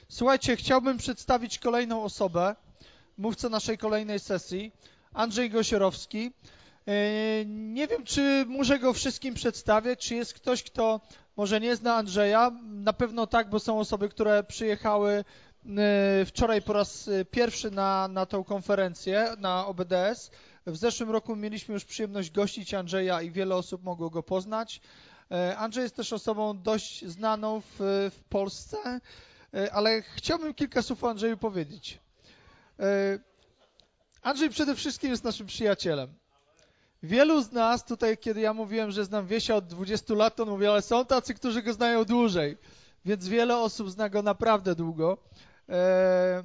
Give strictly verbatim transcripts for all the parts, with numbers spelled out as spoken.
Słuchajcie, chciałbym przedstawić kolejną osobę, mówcę naszej kolejnej sesji, Andrzej Gosiorowski. Nie wiem, czy muszę go wszystkim przedstawiać, czy jest ktoś, kto może nie zna Andrzeja. Na pewno tak, bo są osoby, które przyjechały wczoraj po raz pierwszy na, na tą konferencję, na O B D S. W zeszłym roku mieliśmy już przyjemność gościć Andrzeja i wiele osób mogło go poznać. Andrzej jest też osobą dość znaną w, w Polsce, ale chciałbym kilka słów o Andrzeju powiedzieć. Andrzej przede wszystkim jest naszym przyjacielem. Wielu z nas tutaj, kiedy ja mówiłem, że znam Wiesia od dwudziestu lat, to on mówi, ale są tacy, którzy go znają dłużej. Więc wiele osób zna go naprawdę długo. E...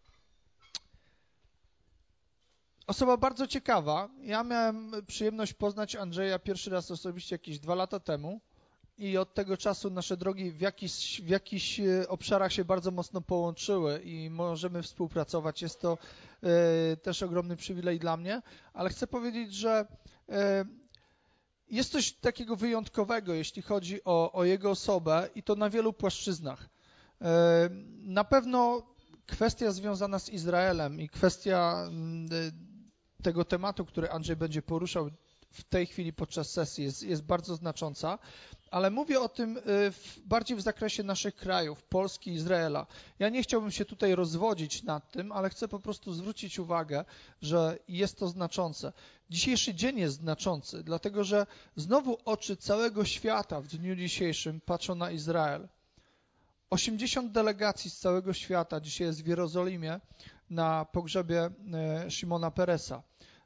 Osoba bardzo ciekawa. Ja miałem przyjemność poznać Andrzeja pierwszy raz osobiście jakieś dwa lata temu i od tego czasu nasze drogi w jakichś, w jakichś obszarach się bardzo mocno połączyły i możemy współpracować. Jest to e, też ogromny przywilej dla mnie, ale chcę powiedzieć, że e, jest coś takiego wyjątkowego, jeśli chodzi o, o jego osobę i to na wielu płaszczyznach. E, na pewno kwestia związana z Izraelem i kwestia e, tego tematu, który Andrzej będzie poruszał w tej chwili podczas sesji jest, jest bardzo znacząca, ale mówię o tym w, bardziej w zakresie naszych krajów, Polski i Izraela. Ja nie chciałbym się tutaj rozwodzić nad tym, ale chcę po prostu zwrócić uwagę, że jest to znaczące. Dzisiejszy dzień jest znaczący, dlatego że znowu oczy całego świata w dniu dzisiejszym patrzą na Izrael. osiemdziesiąt delegacji z całego świata dzisiaj jest w Jerozolimie na pogrzebie Szymona Peresa.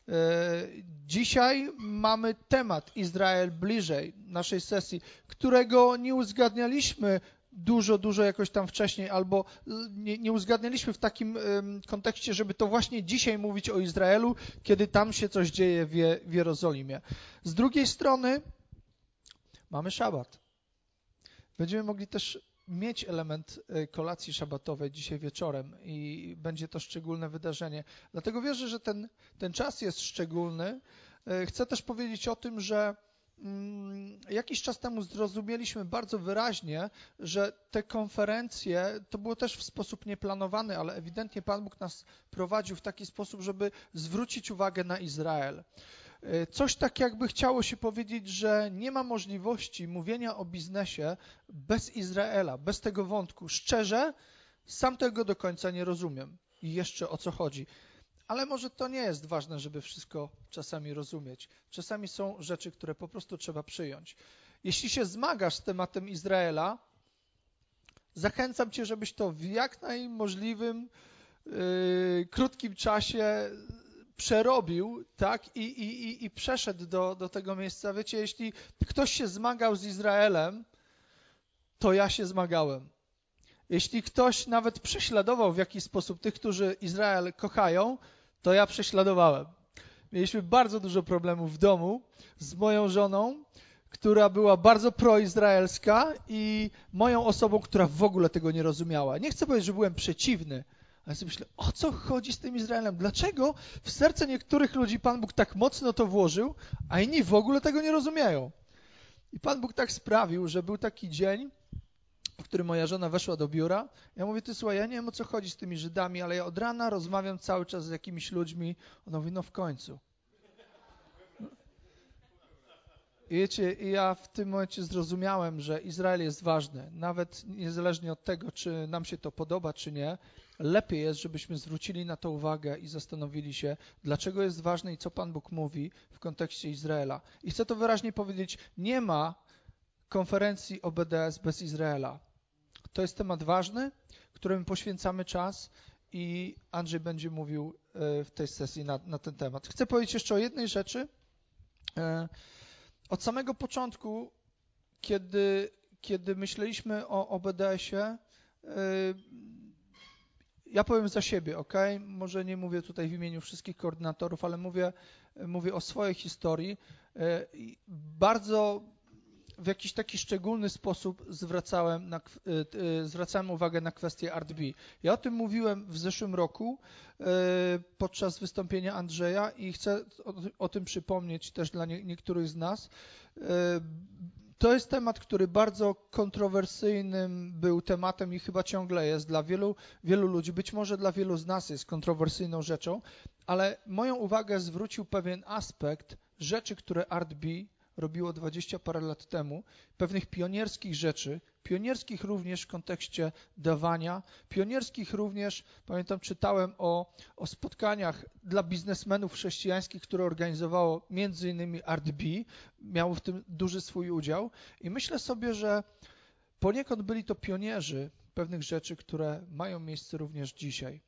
Dzisiaj mamy temat Izrael bliżej naszej sesji, którego nie uzgadnialiśmy dużo, dużo jakoś tam wcześniej, albo nie, nie uzgadnialiśmy w takim kontekście, żeby to właśnie dzisiaj mówić o Izraelu, kiedy tam się coś dzieje w, Je, w Jerozolimie. Z drugiej strony mamy szabat. Będziemy mogli też mieć element kolacji szabatowej dzisiaj wieczorem i będzie to szczególne wydarzenie. Dlatego wierzę, że ten, ten czas jest szczególny. Chcę też powiedzieć o tym, że mm, jakiś czas temu zrozumieliśmy bardzo wyraźnie, że te konferencje, to było też w sposób nieplanowany, ale ewidentnie Pan Bóg nas prowadził w taki sposób, żeby zwrócić uwagę na Izrael. Coś tak jakby chciało się powiedzieć, że nie ma możliwości mówienia o biznesie bez Izraela, bez tego wątku. Szczerze, sam tego do końca nie rozumiem i jeszcze o co chodzi. Ale może to nie jest ważne, żeby wszystko czasami rozumieć. Czasami są rzeczy, które po prostu trzeba przyjąć. Jeśli się zmagasz z tematem Izraela, zachęcam Cię, żebyś to w jak najmożliwym yy, krótkim czasie przerobił, tak, i, i, i przeszedł do, do tego miejsca. Wiecie, jeśli ktoś się zmagał z Izraelem, to ja się zmagałem. Jeśli ktoś nawet prześladował w jakiś sposób tych, którzy Izrael kochają, to ja prześladowałem. Mieliśmy bardzo dużo problemów w domu z moją żoną, która była bardzo proizraelska i moją osobą, która w ogóle tego nie rozumiała. Nie chcę powiedzieć, że byłem przeciwny, ale sobie myślę, o co chodzi z tym Izraelem? Dlaczego w serce niektórych ludzi Pan Bóg tak mocno to włożył, a inni w ogóle tego nie rozumieją? I Pan Bóg tak sprawił, że był taki dzień, w którym moja żona weszła do biura. Ja mówię, ty słuchaj, ja nie wiem, o co chodzi z tymi Żydami, ale ja od rana rozmawiam cały czas z jakimiś ludźmi. Ona mówi, no w końcu. I wiecie, ja w tym momencie zrozumiałem, że Izrael jest ważny. Nawet niezależnie od tego, czy nam się to podoba, czy nie, lepiej jest, żebyśmy zwrócili na to uwagę i zastanowili się, dlaczego jest ważny i co Pan Bóg mówi w kontekście Izraela. I chcę to wyraźnie powiedzieć, nie ma konferencji O B D S bez Izraela. To jest temat ważny, któremu poświęcamy czas i Andrzej będzie mówił w tej sesji na, na ten temat. Chcę powiedzieć jeszcze o jednej rzeczy. Od samego początku, kiedy, kiedy myśleliśmy o O B D S-ie, ja powiem za siebie, ok? Może nie mówię tutaj w imieniu wszystkich koordynatorów, ale mówię, mówię o swojej historii. Bardzo w jakiś taki szczególny sposób zwracałem, na, zwracałem uwagę na kwestię Art B. Ja o tym mówiłem w zeszłym roku podczas wystąpienia Andrzeja i chcę o, o tym przypomnieć też dla nie, niektórych z nas. To jest temat, który bardzo kontrowersyjnym był tematem i chyba ciągle jest dla wielu, wielu ludzi. Być może dla wielu z nas jest kontrowersyjną rzeczą, ale moją uwagę zwrócił pewien aspekt rzeczy, które Art Bee robiło dwadzieścia parę lat temu, pewnych pionierskich rzeczy, pionierskich również w kontekście dawania, pionierskich również, pamiętam, czytałem o, o spotkaniach dla biznesmenów chrześcijańskich, które organizowało między innymi Art Bee, miał w tym duży swój udział i myślę sobie, że poniekąd byli to pionierzy pewnych rzeczy, które mają miejsce również dzisiaj.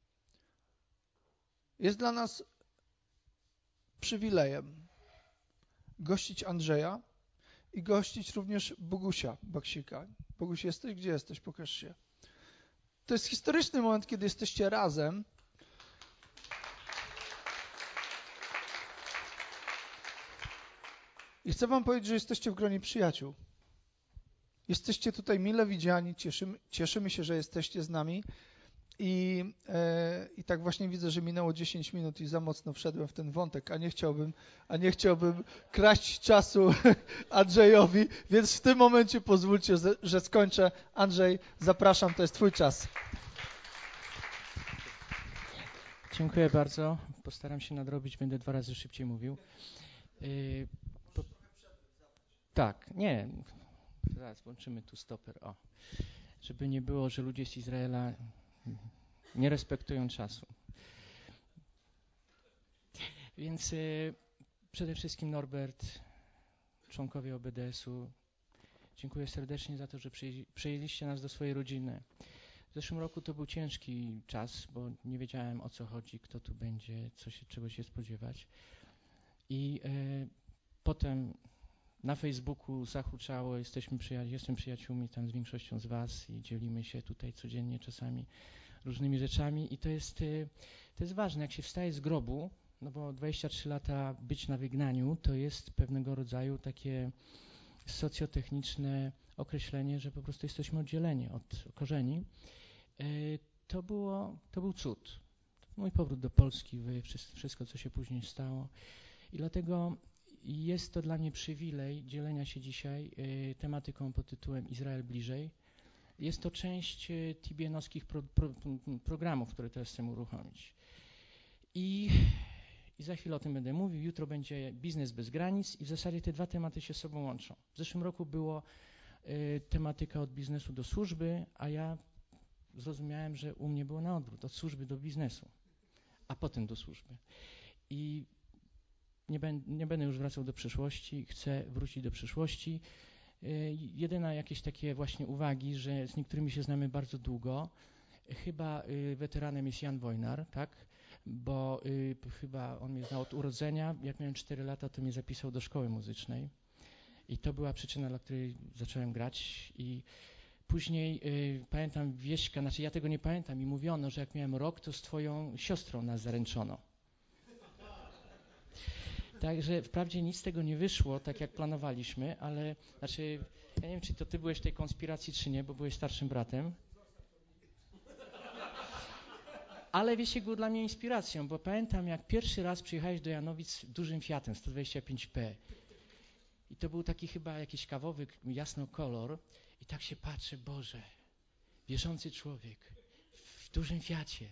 Jest dla nas przywilejem gościć Andrzeja i gościć również Bogusia Baksika. Boguś, jesteś? Gdzie jesteś? Pokaż się. To jest historyczny moment, kiedy jesteście razem. I chcę wam powiedzieć, że jesteście w gronie przyjaciół. Jesteście tutaj mile widziani, cieszymy, cieszymy się, że jesteście z nami. I, e, I tak właśnie widzę, że minęło dziesięć minut i za mocno wszedłem w ten wątek, a nie chciałbym, a nie chciałbym kraść czasu Andrzejowi, więc w tym momencie pozwólcie, że skończę. Andrzej, zapraszam, to jest twój czas. Dziękuję bardzo. Postaram się nadrobić, będę dwa razy szybciej mówił. Yy, po... Tak, nie. Zaraz włączymy tu stoper. O. Żeby nie było, że ludzie z Izraela nie respektują czasu. Więc yy, przede wszystkim Norbert, członkowie O B D S-u, dziękuję serdecznie za to, że przyjęliście nas do swojej rodziny. W zeszłym roku to był ciężki czas, bo nie wiedziałem, o co chodzi, kto tu będzie, co się, czego się spodziewać. I yy, potem na Facebooku zahuczało, jesteśmy przyja- jestem przyjaciółmi tam z większością z was i dzielimy się tutaj codziennie czasami różnymi rzeczami i to jest, yy, to jest ważne, jak się wstaje z grobu, no bo dwadzieścia trzy lata być na wygnaniu to jest pewnego rodzaju takie socjotechniczne określenie, że po prostu jesteśmy oddzieleni od korzeni. Yy, to, było, to był cud. Mój powrót do Polski, wszystko, co się później stało. I dlatego jest to dla mnie przywilej dzielenia się dzisiaj y, tematyką pod tytułem Izrael bliżej. Jest to część y, T B N-owskich pro, pro, programów, które teraz chcę uruchomić. I, I za chwilę o tym będę mówił. Jutro będzie biznes bez granic i w zasadzie te dwa tematy się z sobą łączą. W zeszłym roku było y, tematyka od biznesu do służby, a ja zrozumiałem, że u mnie było na odwrót, od służby do biznesu, a potem do służby. I Nie, ben, nie będę już wracał do przeszłości, chcę wrócić do przyszłości. Yy, jedyne jakieś takie właśnie uwagi, że z niektórymi się znamy bardzo długo. Chyba yy, weteranem jest Jan Wojnar, tak? Bo yy, chyba on mnie znał od urodzenia. Jak miałem cztery lata, to mnie zapisał do szkoły muzycznej. I to była przyczyna, dla której zacząłem grać. I później yy, pamiętam wieśka, znaczy ja tego nie pamiętam i mówiono, że jak miałem rok, to z twoją siostrą nas zaręczono. Także wprawdzie nic z tego nie wyszło, tak jak planowaliśmy, ale znaczy, ja nie wiem, czy to ty byłeś w tej konspiracji, czy nie, bo byłeś starszym bratem. Ale wiecie, był dla mnie inspiracją, bo pamiętam, jak pierwszy raz przyjechałeś do Janowic dużym Fiatem sto dwadzieścia pięć P. I to był taki chyba jakiś kawowy, jasno kolor. I tak się patrzę, Boże, wierzący człowiek w dużym Fiacie.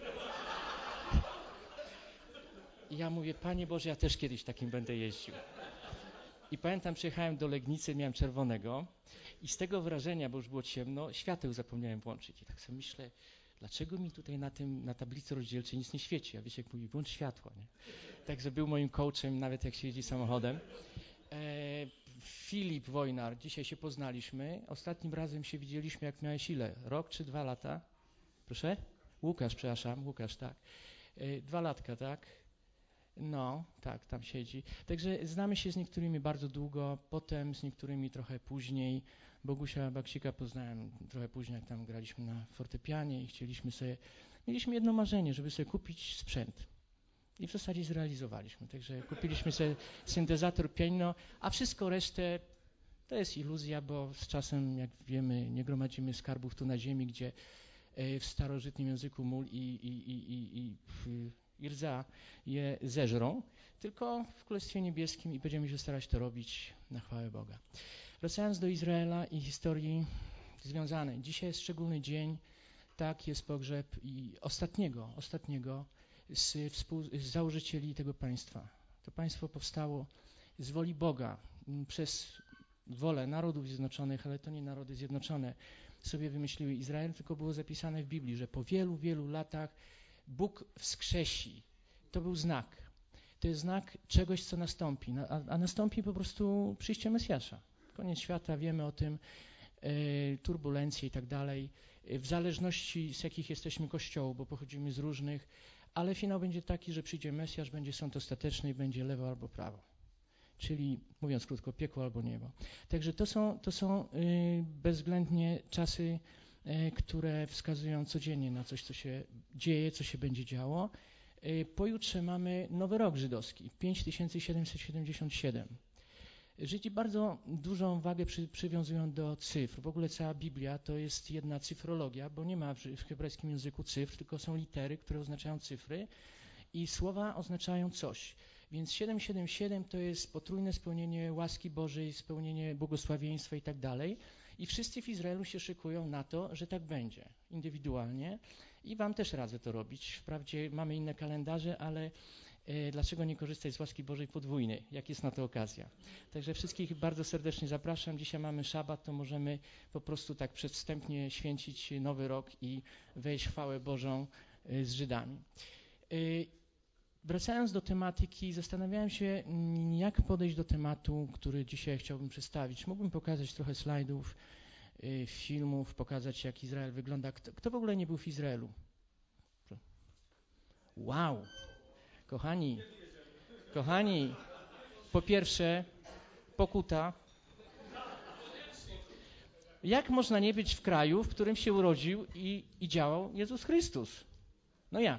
I ja mówię, Panie Boże, ja też kiedyś takim będę jeździł. I pamiętam, przyjechałem do Legnicy, miałem czerwonego i z tego wrażenia, bo już było ciemno, świateł zapomniałem włączyć. I tak sobie myślę, dlaczego mi tutaj na tym, na tablicy rozdzielczej nic nie świeci? A wiecie, jak mówi, włącz światło, nie? Także był moim coachem, nawet jak się jeździ samochodem. E, Filip Wojnar, dzisiaj się poznaliśmy. Ostatnim razem się widzieliśmy, jak miałeś ile? Rok czy dwa lata? Proszę? Łukasz, przepraszam, Łukasz, tak. E, dwa latka, tak? No, tak, tam siedzi. Także znamy się z niektórymi bardzo długo, potem z niektórymi trochę później. Bogusia Baksika poznałem trochę później, jak tam graliśmy na fortepianie i chcieliśmy sobie, mieliśmy jedno marzenie, żeby sobie kupić sprzęt. I w zasadzie zrealizowaliśmy. Także kupiliśmy sobie syntezator pianino, a wszystko resztę to jest iluzja, bo z czasem, jak wiemy, nie gromadzimy skarbów tu na ziemi, gdzie w starożytnym języku mól i, i, i, i, i i rdza je zeżrą, tylko w Królestwie Niebieskim i będziemy się starać to robić na chwałę Boga. Wracając do Izraela i historii związanej. Dzisiaj jest szczególny dzień, tak, jest pogrzeb i ostatniego, ostatniego z, współ, z założycieli tego państwa. To państwo powstało z woli Boga, przez wolę Narodów Zjednoczonych, ale to nie Narody Zjednoczone sobie wymyśliły Izrael, tylko było zapisane w Biblii, że po wielu, wielu latach Bóg wskrzesi. To był znak. To jest znak czegoś, co nastąpi, a, a nastąpi po prostu przyjście Mesjasza. Koniec świata, wiemy o tym, e, turbulencje i tak dalej, e, w zależności z jakich jesteśmy kościołów, bo pochodzimy z różnych, ale finał będzie taki, że przyjdzie Mesjasz, będzie sąd ostateczny i będzie lewo albo prawo. Czyli, mówiąc krótko, piekło albo niebo. Także to są, to są y, bezwzględnie czasy, y, które wskazują codziennie na coś, co się dzieje, co się będzie działo. Y, pojutrze mamy nowy rok żydowski, pięć tysięcy siedemset siedemdziesiąt siedem. Żydzi bardzo dużą wagę przy, przywiązują do cyfr. W ogóle cała Biblia to jest jedna cyfrologia, bo nie ma w, w hebrajskim języku cyfr, tylko są litery, które oznaczają cyfry i słowa oznaczają coś. Więc siedemset siedemdziesiąt siedem to jest potrójne spełnienie łaski Bożej, spełnienie błogosławieństwa i tak dalej. I wszyscy w Izraelu się szykują na to, że tak będzie, indywidualnie. I wam też radzę to robić. Wprawdzie mamy inne kalendarze, ale e, dlaczego nie korzystać z łaski Bożej podwójnej, jak jest na to okazja. Także wszystkich bardzo serdecznie zapraszam. Dzisiaj mamy szabat, to możemy po prostu tak przedwstępnie święcić nowy rok i wejść w chwałę Bożą e, z Żydami. E, Wracając do tematyki, zastanawiałem się, jak podejść do tematu, który dzisiaj chciałbym przedstawić. Mógłbym pokazać trochę slajdów, y, filmów, pokazać, jak Izrael wygląda. Kto, kto w ogóle nie był w Izraelu? Wow! Kochani, kochani, po pierwsze, pokuta. Jak można nie być w kraju, w którym się urodził i, i działał Jezus Chrystus? No jak?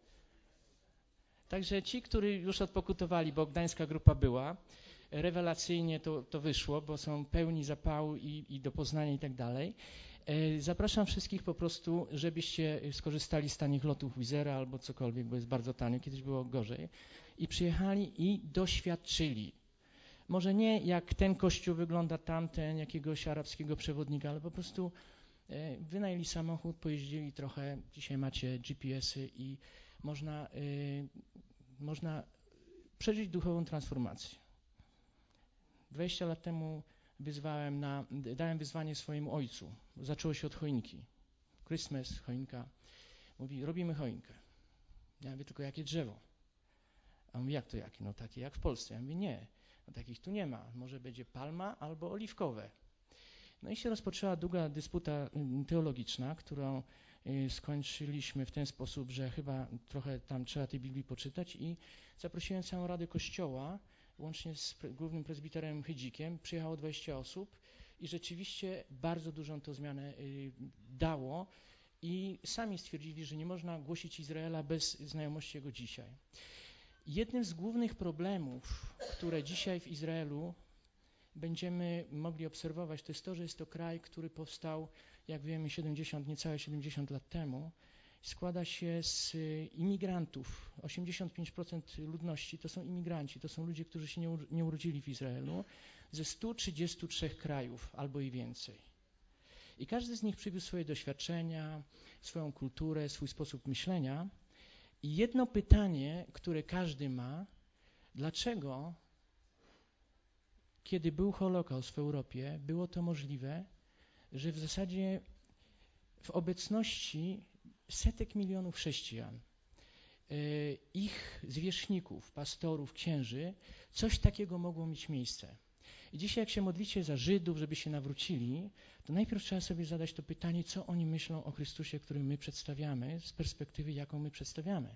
Także ci, którzy już odpokutowali, bo gdańska grupa była, rewelacyjnie to, to wyszło, bo są pełni zapału i, i do poznania i tak dalej. Zapraszam wszystkich po prostu, żebyście skorzystali z tanich lotów Wizera albo cokolwiek, bo jest bardzo tanio, kiedyś było gorzej, i przyjechali i doświadczyli. Może nie jak ten kościół wygląda tamten, jakiegoś arabskiego przewodnika, ale po prostu wynajęli samochód, pojeździli trochę, dzisiaj macie G P S-y i można, y, można przeżyć duchową transformację. dwadzieścia lat temu wyzwałem na, dałem wyzwanie swojemu ojcu. Zaczęło się od choinki. Christmas, choinka. Mówi, robimy choinkę. Ja mówię, tylko jakie drzewo? A on mówi, jak to jakie? No takie jak w Polsce. Ja mówię, nie, no takich tu nie ma. Może będzie palma albo oliwkowe. No i się rozpoczęła długa dysputa teologiczna, którą skończyliśmy w ten sposób, że chyba trochę tam trzeba tej Biblii poczytać i zaprosiłem całą Radę Kościoła, łącznie z pre- głównym prezbiterem Hydzikiem, przyjechało dwadzieścia osób i rzeczywiście bardzo dużą to zmianę y, dało i sami stwierdzili, że nie można głosić Izraela bez znajomości jego dzisiaj. Jednym z głównych problemów, które dzisiaj w Izraelu będziemy mogli obserwować, to jest to, że jest to kraj, który powstał, jak wiemy, siedemdziesiąt, niecałe siedemdziesiąt lat temu. Składa się z imigrantów. osiemdziesiąt pięć procent ludności to są imigranci, to są ludzie, którzy się nie, nie urodzili w Izraelu, ze stu trzydziestu trzech krajów albo i więcej. I każdy z nich przywiózł swoje doświadczenia, swoją kulturę, swój sposób myślenia. I jedno pytanie, które każdy ma, dlaczego kiedy był Holokaust w Europie, było to możliwe, że w zasadzie w obecności setek milionów chrześcijan, ich zwierzchników, pastorów, księży, coś takiego mogło mieć miejsce. I dzisiaj jak się modlicie za Żydów, żeby się nawrócili, to najpierw trzeba sobie zadać to pytanie, co oni myślą o Chrystusie, który my przedstawiamy, z perspektywy, jaką my przedstawiamy.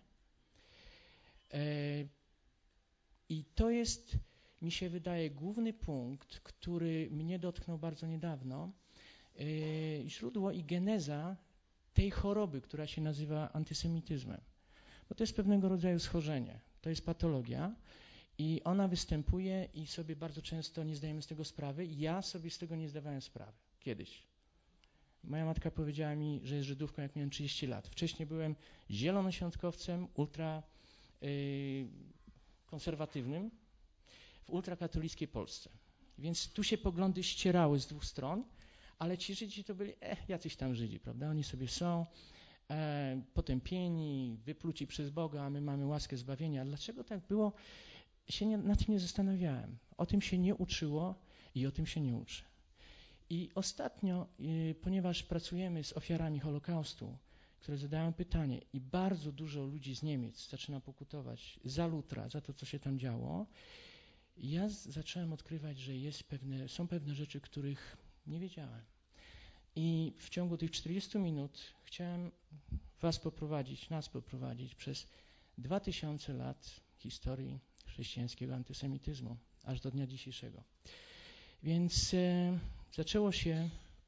I to jest, mi się wydaje, główny punkt, który mnie dotknął bardzo niedawno, yy, źródło i geneza tej choroby, która się nazywa antysemityzmem. Bo to jest pewnego rodzaju schorzenie, to jest patologia i ona występuje i sobie bardzo często nie zdajemy z tego sprawy. Ja sobie z tego nie zdawałem sprawy kiedyś. Moja matka powiedziała mi, że jest Żydówką, jak miałem trzydzieści lat. Wcześniej byłem zielonoświątkowcem, ultra yy, konserwatywnym w ultrakatolickiej Polsce. Więc tu się poglądy ścierały z dwóch stron, ale ci Żydzi to byli eh, jacyś tam Żydzi, prawda? Oni sobie są e, potępieni, wypluci przez Boga, a my mamy łaskę zbawienia. Dlaczego tak było? Się nie, nad tym nie zastanawiałem. O tym się nie uczyło i o tym się nie uczy. I ostatnio, y, ponieważ pracujemy z ofiarami Holokaustu, które zadają pytanie i bardzo dużo ludzi z Niemiec zaczyna pokutować za Lutra, za to, co się tam działo, ja z, zacząłem odkrywać, że jest pewne, są pewne rzeczy, których nie wiedziałem. I w ciągu tych czterdziestu minut chciałem was poprowadzić, nas poprowadzić przez dwa tysiące lat historii chrześcijańskiego antysemityzmu, aż do dnia dzisiejszego. Więc e, zaczęło się,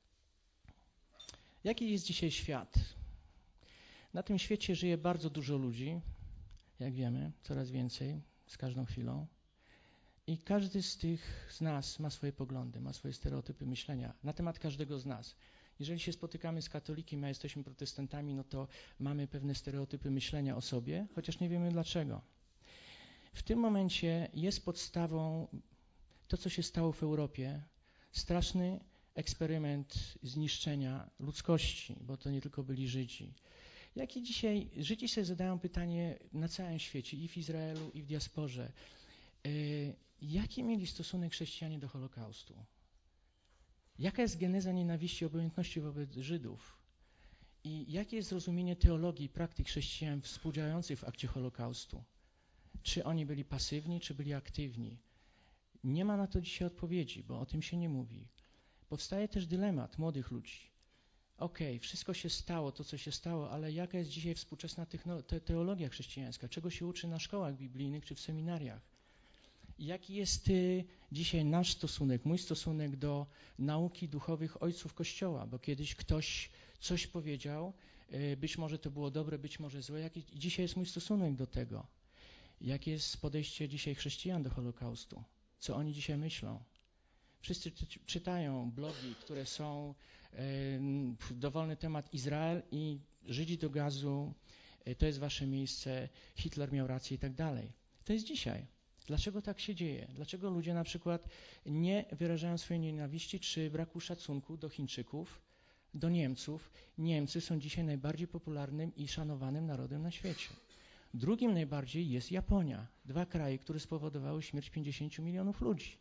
jaki jest dzisiaj świat? Na tym świecie żyje bardzo dużo ludzi, jak wiemy, coraz więcej, z każdą chwilą. I każdy z tych z nas ma swoje poglądy, ma swoje stereotypy myślenia na temat każdego z nas. Jeżeli się spotykamy z katolikiem, a jesteśmy protestantami, no to mamy pewne stereotypy myślenia o sobie, chociaż nie wiemy dlaczego. W tym momencie jest podstawą to, co się stało w Europie, straszny eksperyment zniszczenia ludzkości, bo to nie tylko byli Żydzi. Jak i dzisiaj Żydzi sobie zadają pytanie na całym świecie, i w Izraelu, i w diasporze, yy, jaki mieli stosunek chrześcijanie do Holokaustu? Jaka jest geneza nienawiści, obojętności wobec Żydów? I jakie jest zrozumienie teologii i praktyk chrześcijan współdziałających w akcie Holokaustu? Czy oni byli pasywni, czy byli aktywni? Nie ma na to dzisiaj odpowiedzi, bo o tym się nie mówi. Powstaje też dylemat młodych ludzi. Okej, okay, wszystko się stało, to co się stało, ale jaka jest dzisiaj współczesna te teologia chrześcijańska? Czego się uczy na szkołach biblijnych czy w seminariach? Jaki jest y, dzisiaj nasz stosunek, mój stosunek do nauki duchowych ojców Kościoła? Bo kiedyś ktoś coś powiedział, y, być może to było dobre, być może złe. Jaki dzisiaj jest mój stosunek do tego? Jakie jest podejście dzisiaj chrześcijan do Holokaustu? Co oni dzisiaj myślą? Wszyscy czytają blogi, które są e, dowolny temat Izrael i Żydzi do gazu, e, to jest wasze miejsce, Hitler miał rację i tak dalej. To jest dzisiaj. Dlaczego tak się dzieje? Dlaczego ludzie na przykład nie wyrażają swojej nienawiści czy braku szacunku do Chińczyków, do Niemców? Niemcy są dzisiaj najbardziej popularnym i szanowanym narodem na świecie. Drugim najbardziej jest Japonia. Dwa kraje, które spowodowały śmierć pięćdziesięciu milionów ludzi.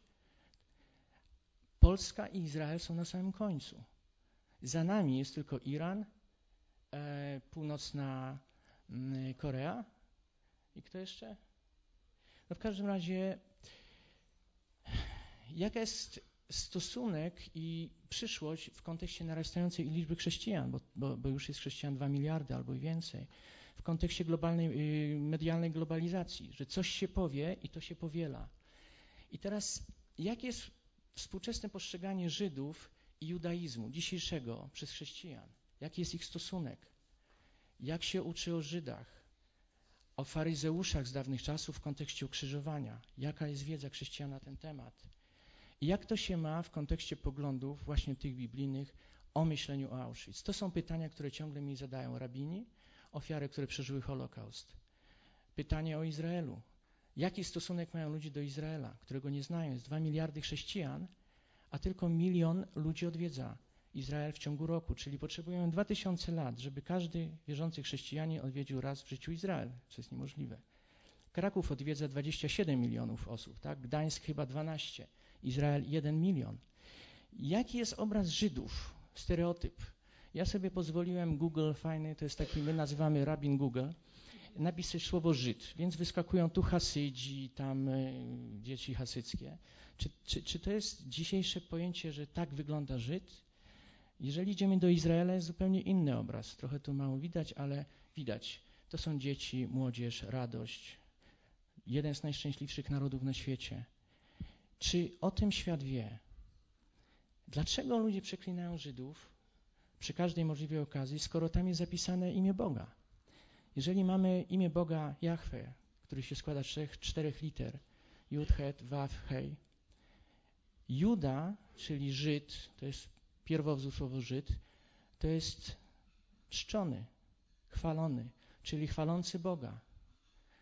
Polska i Izrael są na samym końcu. Za nami jest tylko Iran, e, północna m, Korea i kto jeszcze? No w każdym razie, jaka jest stosunek i przyszłość w kontekście narastającej liczby chrześcijan, bo, bo, bo już jest chrześcijan dwa miliardy albo i więcej, w kontekście globalnej, y, medialnej globalizacji, że coś się powie i to się powiela. I teraz, jakie jest współczesne postrzeganie Żydów i judaizmu dzisiejszego przez chrześcijan? Jaki jest ich stosunek? Jak się uczy o Żydach? O faryzeuszach z dawnych czasów w kontekście ukrzyżowania? Jaka jest wiedza chrześcijan na ten temat? I jak to się ma w kontekście poglądów właśnie tych biblijnych o myśleniu o Auschwitz? To są pytania, które ciągle mi zadają rabini, ofiary, które przeżyły Holokaust. Pytanie o Izraelu. Jaki stosunek mają ludzie do Izraela, którego nie znają? Jest dwa miliardy chrześcijan, a tylko milion ludzi odwiedza Izrael w ciągu roku, czyli potrzebujemy dwa tysiące lat, żeby każdy wierzący chrześcijanin odwiedził raz w życiu Izrael, co jest niemożliwe. Kraków odwiedza dwadzieścia siedem milionów osób, tak? Gdańsk chyba dwanaście, Izrael jeden milion. Jaki jest obraz Żydów? Stereotyp. Ja sobie pozwoliłem, Google fajny, to jest taki, my nazywamy rabin Google, napisać słowo Żyd, więc wyskakują tu Hasydzi, tam y, dzieci hasyckie. Czy, czy, czy to jest dzisiejsze pojęcie, że tak wygląda Żyd? Jeżeli idziemy do Izraela, jest zupełnie inny obraz. Trochę tu mało widać, ale widać. To są dzieci, młodzież, radość. Jeden z najszczęśliwszych narodów na świecie. Czy o tym świat wie? Dlaczego ludzie przeklinają Żydów przy każdej możliwej okazji, skoro tam jest zapisane imię Boga? Jeżeli mamy imię Boga Jahwe, który się składa z trzech, czterech liter, Jud, Het, Waw, Hej, Juda, czyli Żyd, to jest pierwowzór słowo Żyd, to jest czczony, chwalony, czyli chwalący Boga.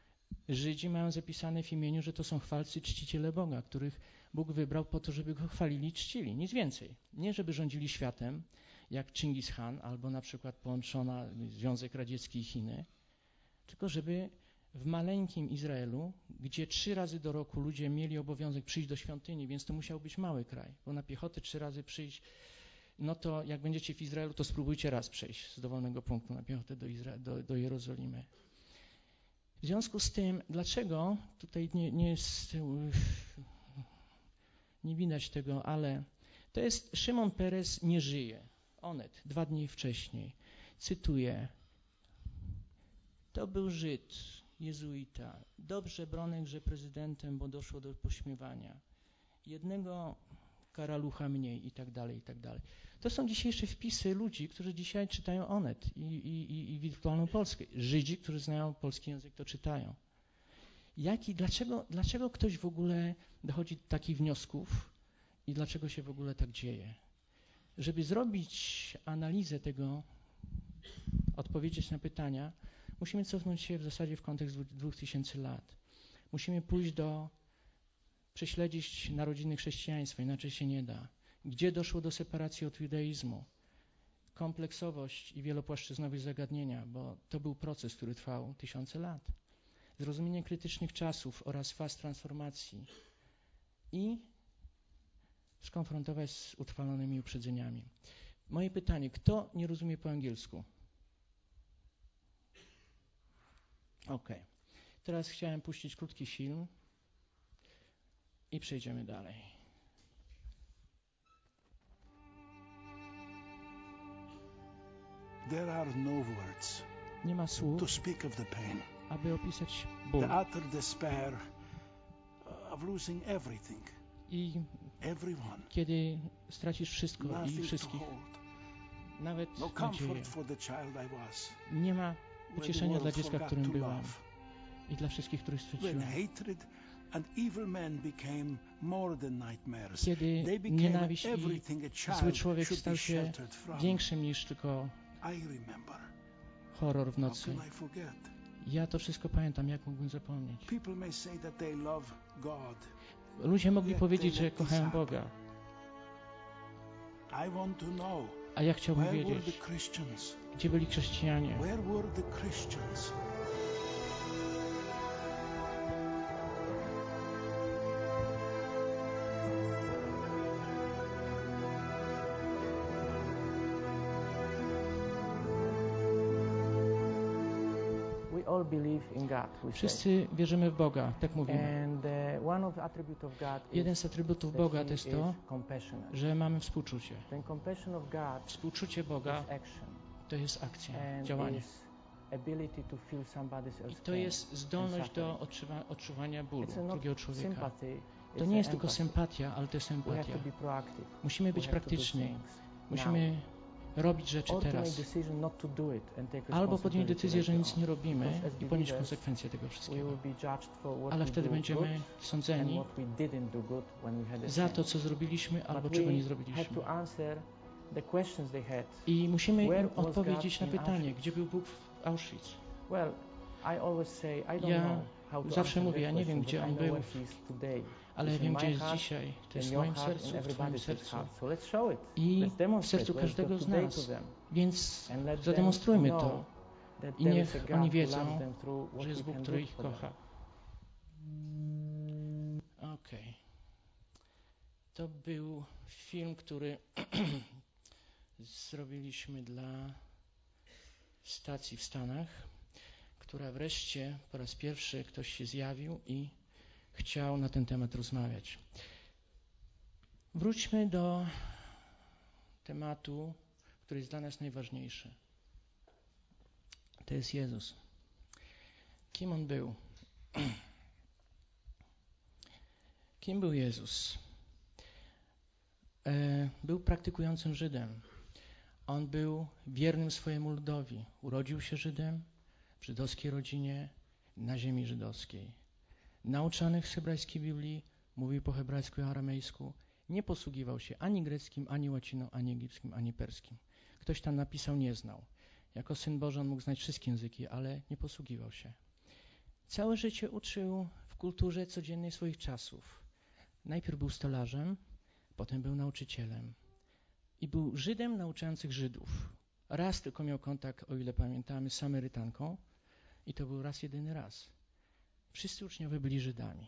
Żydzi mają zapisane w imieniu, że to są chwalcy, czciciele Boga, których Bóg wybrał po to, żeby Go chwalili i czcili. Nic więcej. Nie żeby rządzili światem, jak Chingis Khan albo na przykład połączona Związek Radziecki i Chiny, tylko żeby w maleńkim Izraelu, gdzie trzy razy do roku ludzie mieli obowiązek przyjść do świątyni, więc to musiał być mały kraj, bo na piechotę trzy razy przyjść, no to jak będziecie w Izraelu, to spróbujcie raz przejść z dowolnego punktu na piechotę do, Izra- do, do Jerozolimy. W związku z tym, dlaczego, tutaj nie, nie jest, nie widać tego, ale to jest Szymon Peres nie żyje. Onet, dwa dni wcześniej. Cytuję. To był Żyd, jezuita. Dobrze Bronek, że prezydentem, bo doszło do pośmiewania. Jednego karalucha mniej i tak dalej, i tak dalej. To są dzisiejsze wpisy ludzi, którzy dzisiaj czytają Onet i, i, i, i Wirtualną Polskę. Żydzi, którzy znają polski język, to czytają. Jaki, dlaczego, dlaczego ktoś w ogóle dochodzi do takich wniosków i dlaczego się w ogóle tak dzieje? Żeby zrobić analizę tego, odpowiedzieć na pytania, musimy cofnąć się w zasadzie w kontekst dwóch tysięcy lat. Musimy pójść do, prześledzić narodziny chrześcijaństwa, inaczej się nie da. Gdzie doszło do separacji od judaizmu? Kompleksowość i wielopłaszczyznowość zagadnienia, bo to był proces, który trwał tysiące lat. Zrozumienie krytycznych czasów oraz faz transformacji i skonfrontować z utrwalonymi uprzedzeniami. Moje pytanie, kto nie rozumie po angielsku? Ok. Teraz chciałem puścić krótki film i przejdziemy dalej. There are no words Nie ma słów, to speak of the pain, aby opisać ból the utter despair of losing everything, i everyone, kiedy stracisz wszystko i nothing to wszystkich, hold, nawet no nadzieję. comfort for the child I was, Nie ma when the pocieszenia dla world dziecka, forgot którym to byłem love, i dla wszystkich, których when straciłem. hatred and evil men became more than nightmares, Kiedy they became nienawiść i everything a zły child człowiek should stał be się sheltered from. większym niż tylko I remember. horror w How nocy. can I forget? Ja to wszystko pamiętam, jak mógłbym zapomnieć. People may say that they love God. Ludzie mogli powiedzieć, że kochają Boga, I want to know, a ja chciałbym where were the wiedzieć, Christians? gdzie byli chrześcijanie. Where were the Christians? We all believe in God. Wszyscy wierzymy w Boga, tak mówimy. And uh, one of the attributes of God Jeden is z atrybutów that Boga he to jest is to, compassionate. że mamy współczucie. Then compassion of God Współczucie Boga is action to jest akcja, and działanie. is ability to feel somebody I else's to pain jest and zdolność do suffering. odczuwa, odczuwania bólu It's not drugiego człowieka. sympathy, To it's nie jest tylko empathy. sympatia, ale to jest We have empatia. to be proactive. Musimy być We have to do praktyczni. things Musimy robić rzeczy or to make teraz. decision not to do it and take Albo podjąć responsibility decyzję, że later nic on. nie robimy Because as i ponieść believers, konsekwencje tego We wszystkiego. will be judged for what Ale we wtedy do będziemy good and sądzeni what we didn't do good when we had a za to, chance. co zrobiliśmy, albo But czego we nie had zrobiliśmy. to answer the questions they had. I musimy Where im was odpowiedzieć God na in pytanie, Auschwitz? gdzie był Bóg w Auschwitz. Well, I always say I don't Ja know how to zawsze answer mówię, that ja nie wiem, question, gdzie but on I know był, where he is today. ale It's in wiem, my gdzie jest heart, dzisiaj. To jest w in your moim heart, sercu, in w Twoim everybody's sercu heart. So let's show it. i Let's w demonstrate sercu what każdego God z today nas. to them. Więc And let them zademonstrujmy know to that i there niech is a God oni who wiedzą, loves them through what że jest we Bóg, can który do ich for them. kocha. Okej. Okay. To był film, który zrobiliśmy dla stacji w Stanach, która wreszcie po raz pierwszy ktoś się zjawił i chciał na ten temat rozmawiać. Wróćmy do tematu, który jest dla nas najważniejszy. To jest Jezus. Kim On był? Kim był Jezus? E, był praktykującym Żydem. On był wiernym swojemu ludowi. Urodził się Żydem, w żydowskiej rodzinie, na ziemi żydowskiej. Nauczany w hebrajskiej Biblii, mówił po hebrajsku i aramejsku. Nie posługiwał się ani greckim, ani łaciną, ani egipskim, ani perskim. Ktoś tam napisał, nie znał. Jako Syn Boży on mógł znać wszystkie języki, ale nie posługiwał się. Całe życie uczył w kulturze codziennej swoich czasów. Najpierw był stolarzem, potem był nauczycielem. I był Żydem nauczających Żydów. Raz tylko miał kontakt, o ile pamiętamy, z Samarytanką i to był raz, jedyny raz. Wszyscy uczniowie byli Żydami.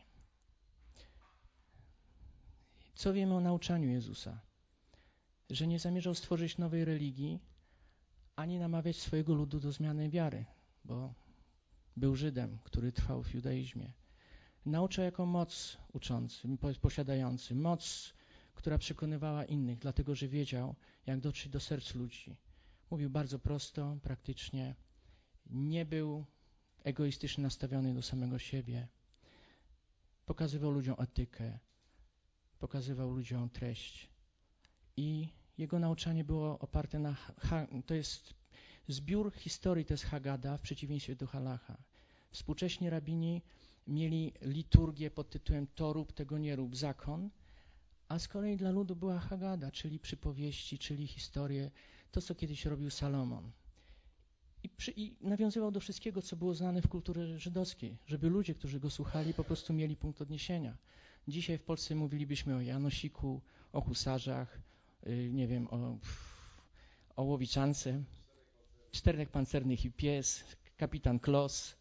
Co wiemy o nauczaniu Jezusa? Że nie zamierzał stworzyć nowej religii, ani namawiać swojego ludu do zmiany wiary, bo był Żydem, który trwał w judaizmie. Nauczał jako moc uczący, posiadający, moc, która przekonywała innych, dlatego że wiedział, jak dotrzeć do serc ludzi. Mówił bardzo prosto, praktycznie. Nie był egoistycznie nastawiony do samego siebie. Pokazywał ludziom etykę, pokazywał ludziom treść. I jego nauczanie było oparte na, ha, to jest zbiór historii, to jest Hagada w przeciwieństwie do Halacha. Współcześni rabini mieli liturgię pod tytułem to rób, tego nie rób, zakon, a z kolei dla ludu była Hagada, czyli przypowieści, czyli historie, to co kiedyś robił Salomon. I, przy, I nawiązywał do wszystkiego, co było znane w kulturze żydowskiej, żeby ludzie, którzy go słuchali, po prostu mieli punkt odniesienia. Dzisiaj w Polsce mówilibyśmy o Janosiku, o husarzach, yy, nie wiem, o, o łowiczance, czterech pancernych i pies, kapitan Klos.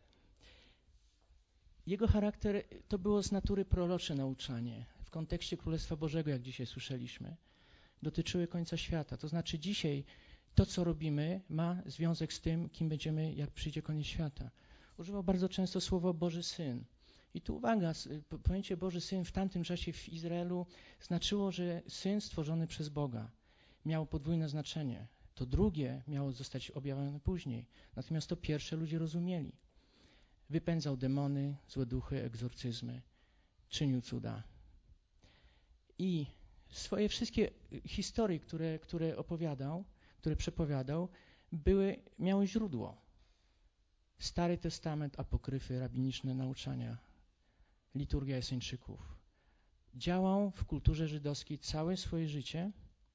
Jego charakter to było z natury prorocze nauczanie. W kontekście Królestwa Bożego, jak dzisiaj słyszeliśmy, dotyczyły końca świata. To znaczy dzisiaj to, co robimy, ma związek z tym, kim będziemy, jak przyjdzie koniec świata. Używał bardzo często słowa Boży Syn. I tu uwaga, pojęcie Boży Syn w tamtym czasie w Izraelu znaczyło, że Syn stworzony przez Boga miał podwójne znaczenie. To drugie miało zostać objawione później. Natomiast to pierwsze ludzie rozumieli. Wypędzał demony, złe duchy, egzorcyzmy, czynił cuda. I swoje wszystkie historie, które, które opowiadał, które przepowiadał, były, miały źródło. Stary Testament, apokryfy, rabiniczne nauczania, liturgia Eseńczyków. Działał w kulturze żydowskiej całe swoje życie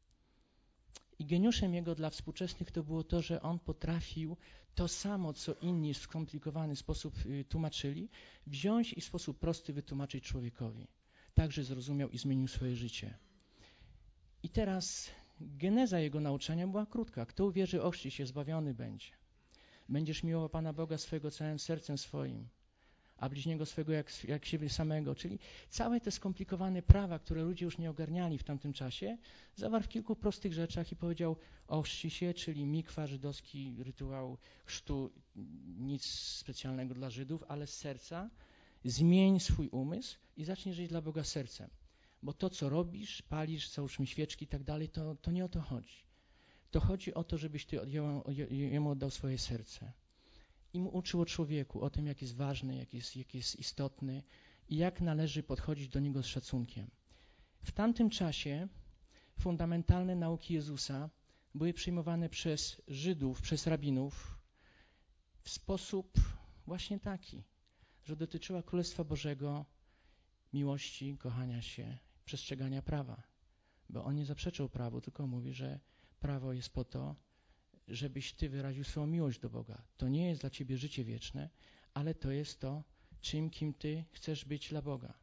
i geniuszem jego dla współczesnych to było to, że on potrafił to samo, co inni w skomplikowany sposób y, tłumaczyli, wziąć i w sposób prosty wytłumaczyć człowiekowi. Tak, że zrozumiał i zmienił swoje życie. I teraz geneza jego nauczania była krótka. Kto uwierzy, ochrzci się, zbawiony będzie. Będziesz miłował Pana Boga swojego całym sercem swoim, a bliźniego swego jak, jak siebie samego. Czyli całe te skomplikowane prawa, które ludzie już nie ogarniali w tamtym czasie, zawarł w kilku prostych rzeczach i powiedział: ochrzci się, czyli mikwa, żydowski rytuał chrztu, nic specjalnego dla Żydów, ale z serca. Zmień swój umysł i zacznij żyć dla Boga sercem. Bo to, co robisz, palisz, załóżmy świeczki i tak dalej, to, to nie o to chodzi. To chodzi o to, żebyś ty jemu, jemu oddał swoje serce. I mu uczył o człowieku, o tym, jak jest ważny, jak jest, jak jest istotny i jak należy podchodzić do niego z szacunkiem. W tamtym czasie fundamentalne nauki Jezusa były przyjmowane przez Żydów, przez rabinów w sposób właśnie taki, że dotyczyła Królestwa Bożego, miłości, kochania się, przestrzegania prawa. Bo on nie zaprzeczał prawu, tylko mówi, że prawo jest po to, żebyś ty wyraził swoją miłość do Boga. To nie jest dla ciebie życie wieczne, ale to jest to, czym, kim ty chcesz być dla Boga.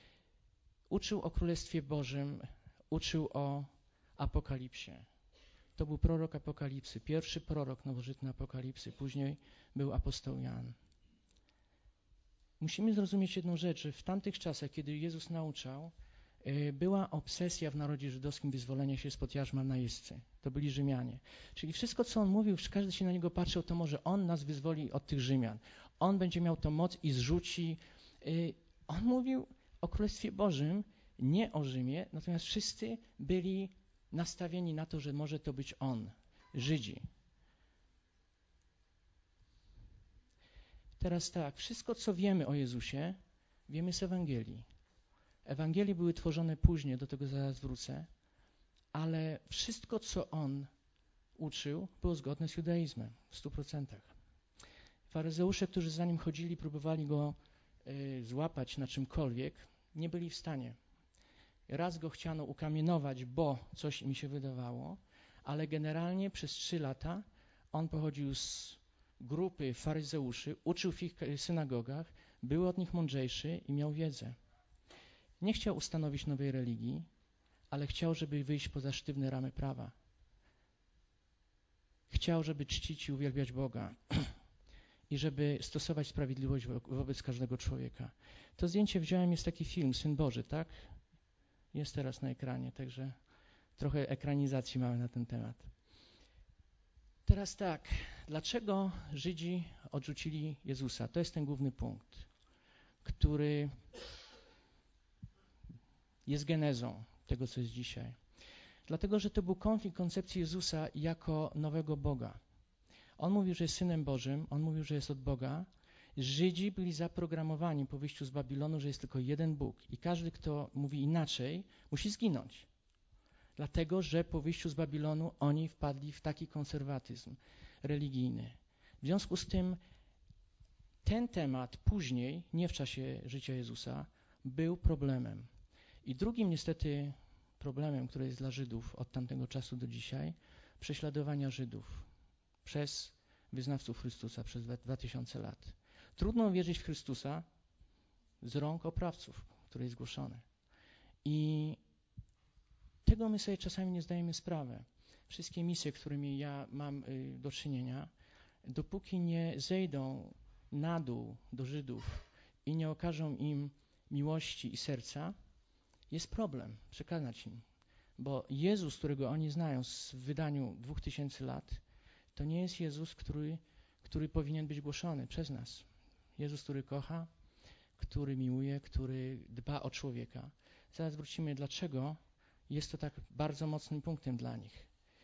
Uczył o Królestwie Bożym, uczył o Apokalipsie. To był prorok Apokalipsy, pierwszy prorok nowożytny Apokalipsy, później był apostoł Jan. Musimy zrozumieć jedną rzecz, że w tamtych czasach, kiedy Jezus nauczał, była obsesja w narodzie żydowskim wyzwolenia się spod jarzma najeźdźcy. To byli Rzymianie. Czyli wszystko, co on mówił, każdy się na niego patrzył, to może on nas wyzwoli od tych Rzymian. On będzie miał tą moc i zrzuci. On mówił o Królestwie Bożym, nie o Rzymie, natomiast wszyscy byli nastawieni na to, że może to być on, Żydzi. Teraz tak, wszystko, co wiemy o Jezusie, wiemy z Ewangelii. Ewangelie były tworzone później, do tego zaraz wrócę, ale wszystko, co on uczył, było zgodne z judaizmem w stu procentach. Faryzeusze, którzy za nim chodzili, próbowali go y, złapać na czymkolwiek, nie byli w stanie. Raz go chciano ukamienować, bo coś im się wydawało, ale generalnie przez trzy lata on pochodził z grupy faryzeuszy, uczył w ich synagogach, był od nich mądrzejszy i miał wiedzę. Nie chciał ustanowić nowej religii, ale chciał, żeby wyjść poza sztywne ramy prawa. Chciał, żeby czcić i uwielbiać Boga i żeby stosować sprawiedliwość wo wobec każdego człowieka. To zdjęcie wziąłem, jest taki film, Syn Boży, tak? Jest teraz na ekranie, także trochę ekranizacji mamy na ten temat. Teraz tak, dlaczego Żydzi odrzucili Jezusa? To jest ten główny punkt, który jest genezą tego, co jest dzisiaj. Dlatego, że to był konflikt koncepcji Jezusa jako nowego Boga. On mówił, że jest Synem Bożym, on mówił, że jest od Boga. Żydzi byli zaprogramowani po wyjściu z Babilonu, że jest tylko jeden Bóg i każdy, kto mówi inaczej, musi zginąć. Dlatego, że po wyjściu z Babilonu oni wpadli w taki konserwatyzm religijny. W związku z tym ten temat później, nie w czasie życia Jezusa, był problemem. I drugim niestety problemem, który jest dla Żydów od tamtego czasu do dzisiaj, prześladowania Żydów przez wyznawców Chrystusa przez dwa tysiące lat. Trudno uwierzyć w Chrystusa z rąk oprawców, który jest głoszony. I tego my sobie czasami nie zdajemy sprawy. Wszystkie misje, którymi ja mam y, do czynienia, dopóki nie zejdą na dół do Żydów i nie okażą im miłości i serca, jest problem przekazać im. Bo Jezus, którego oni znają w wydaniu dwóch tysięcy lat, to nie jest Jezus, który, który powinien być głoszony przez nas. Jezus, który kocha, który miłuje, który dba o człowieka. Zaraz wrócimy, dlaczego jest to tak bardzo mocnym punktem dla nich.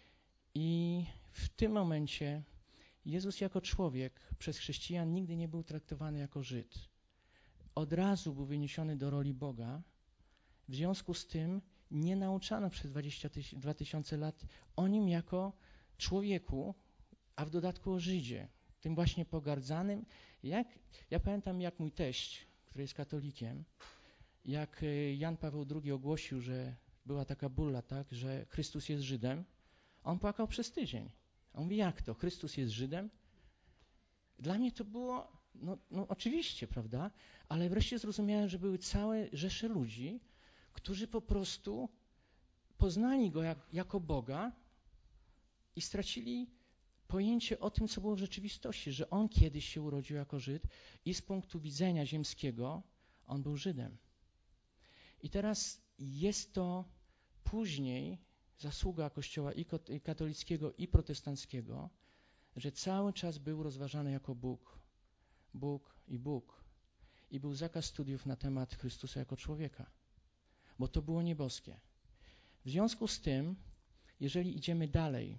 I w tym momencie Jezus jako człowiek przez chrześcijan nigdy nie był traktowany jako Żyd. Od razu był wyniesiony do roli Boga. W związku z tym nie nauczano przez dwadzieścia dwa tysiące lat o nim jako człowieku, a w dodatku o Żydzie, tym właśnie pogardzanym. Jak, ja pamiętam, jak mój teść, który jest katolikiem, jak Jan Paweł drugi ogłosił, że była taka bulla, tak, że Chrystus jest Żydem, on płakał przez tydzień. On mówi, jak to? Chrystus jest Żydem? Dla mnie to było, no, no oczywiście, prawda? Ale wreszcie zrozumiałem, że były całe rzesze ludzi, którzy po prostu poznali Go jak, jako Boga i stracili pojęcie o tym, co było w rzeczywistości, że On kiedyś się urodził jako Żyd i z punktu widzenia ziemskiego On był Żydem. I teraz jest to później zasługa Kościoła i katolickiego, i protestanckiego, że cały czas był rozważany jako Bóg. Bóg i Bóg. I był zakaz studiów na temat Chrystusa jako człowieka, bo to było nieboskie. W związku z tym, jeżeli idziemy dalej,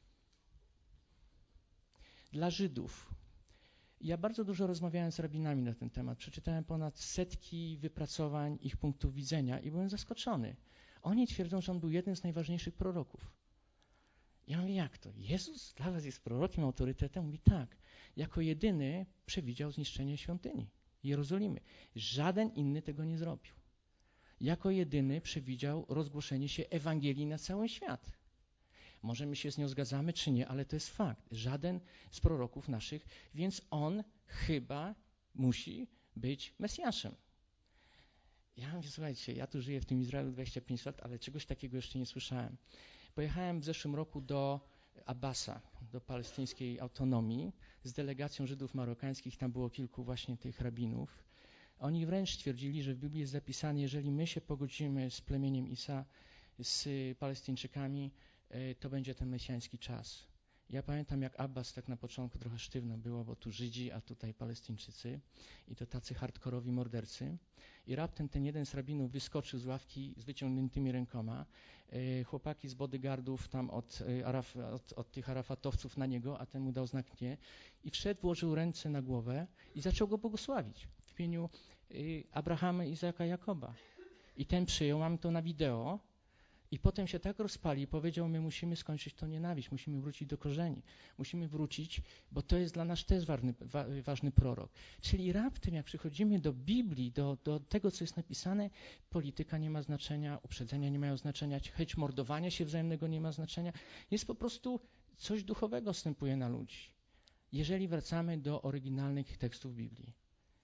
dla Żydów, ja bardzo dużo rozmawiałem z rabinami na ten temat, przeczytałem ponad setki wypracowań ich punktów widzenia i byłem zaskoczony. Oni twierdzą, że on był jednym z najważniejszych proroków. Ja mówię, jak to? Jezus dla was jest prorokiem, autorytetem? Mówi, tak. Jako jedyny przewidział zniszczenie świątyni Jerozolimy. Żaden inny tego nie zrobił. Jako jedyny przewidział rozgłoszenie się Ewangelii na cały świat. Może my się z nią zgadzamy, czy nie, ale to jest fakt. Żaden z proroków naszych, więc on chyba musi być Mesjaszem. Ja mówię, słuchajcie, ja tu żyję w tym Izraelu dwadzieścia pięć lat, ale czegoś takiego jeszcze nie słyszałem. Pojechałem w zeszłym roku do Abbasa, do palestyńskiej autonomii, z delegacją Żydów marokańskich, tam było kilku właśnie tych rabinów. Oni wręcz twierdzili, że w Biblii jest zapisane, jeżeli my się pogodzimy z plemieniem Isa, z Palestyńczykami, to będzie ten mesjański czas. Ja pamiętam, jak Abbas tak na początku trochę sztywno było, bo tu Żydzi, a tutaj Palestyńczycy i to tacy hardkorowi mordercy. I raptem ten jeden z rabinów wyskoczył z ławki z wyciągniętymi rękoma. Chłopaki z bodyguardów tam od, Araf, od, od tych arafatowców na niego, a ten mu dał znak nie. I wszedł, włożył ręce na głowę i zaczął go błogosławić w imieniu Abrahama, Izaka, Jakoba. I ten przyjął, mam to na wideo. I potem się tak rozpali i powiedział, my musimy skończyć tą nienawiść, musimy wrócić do korzeni, musimy wrócić, bo to jest dla nas też ważny, wa, ważny prorok. Czyli raptem, jak przychodzimy do Biblii, do, do tego, co jest napisane, polityka nie ma znaczenia, uprzedzenia nie mają znaczenia, chęć mordowania się wzajemnego nie ma znaczenia. Jest po prostu coś duchowego wstępuje na ludzi. jeżeli wracamy do oryginalnych tekstów Biblii.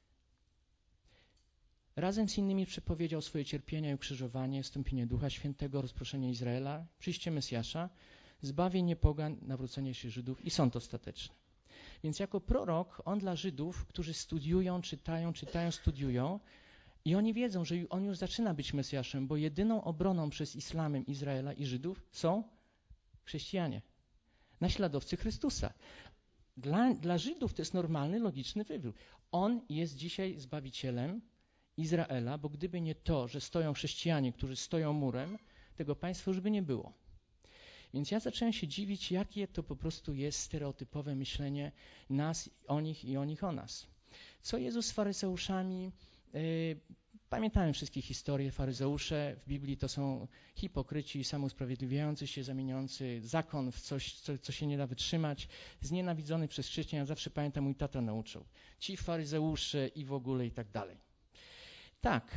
Razem z innymi przepowiedział swoje cierpienia i ukrzyżowanie, wstąpienie Ducha Świętego, rozproszenie Izraela, przyjście Mesjasza, zbawienie pogan, nawrócenie się Żydów i sąd ostateczny. Więc jako prorok, on dla Żydów, którzy studiują, czytają, czytają, studiują i oni wiedzą, że on już zaczyna być Mesjaszem, bo jedyną obroną przez islamem Izraela i Żydów są chrześcijanie, naśladowcy Chrystusa. Dla, dla Żydów to jest normalny, logiczny wybór. On jest dzisiaj Zbawicielem Izraela, bo gdyby nie to, że stoją chrześcijanie, którzy stoją murem, tego państwa już by nie było. Więc ja zacząłem się dziwić, jakie to po prostu jest stereotypowe myślenie nas o nich i o nich o nas. Co Jezus z faryzeuszami? Yy, pamiętamy wszystkie historie. Faryzeusze w Biblii to są hipokryci, samousprawiedliwiający się, zamieniający zakon w coś, co, co się nie da wytrzymać, znienawidzony przez chrześcijan. Ja zawsze pamiętam, mój tata nauczył. Ci faryzeusze i w ogóle i tak dalej. Tak,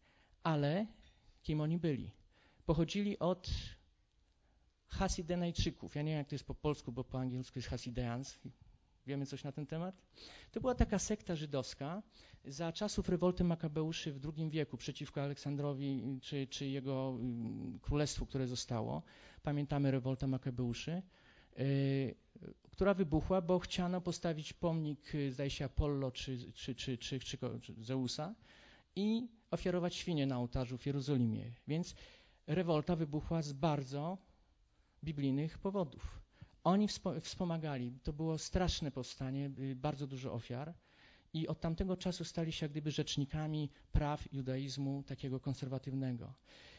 ale kim oni byli? Pochodzili od Hasidenajczyków. Ja nie wiem, jak to jest po polsku, bo po angielsku jest Hasideans. Wiemy coś na ten temat? To była taka sekta żydowska za czasów rewolty Makabeuszy w drugim wieku przeciwko Aleksandrowi czy, czy jego um, królestwu, które zostało. Pamiętamy rewoltę Makabeuszy, yy, która wybuchła, bo chciano postawić pomnik, zdaje się, Apollo czy, czy, czy, czy, czy, czy Zeusa i ofiarować świnie na ołtarzu w Jerozolimie. Więc rewolta wybuchła z bardzo biblijnych powodów. Oni wspomagali, to było straszne powstanie, bardzo dużo ofiar i od tamtego czasu stali się jak gdyby rzecznikami praw judaizmu takiego konserwatywnego.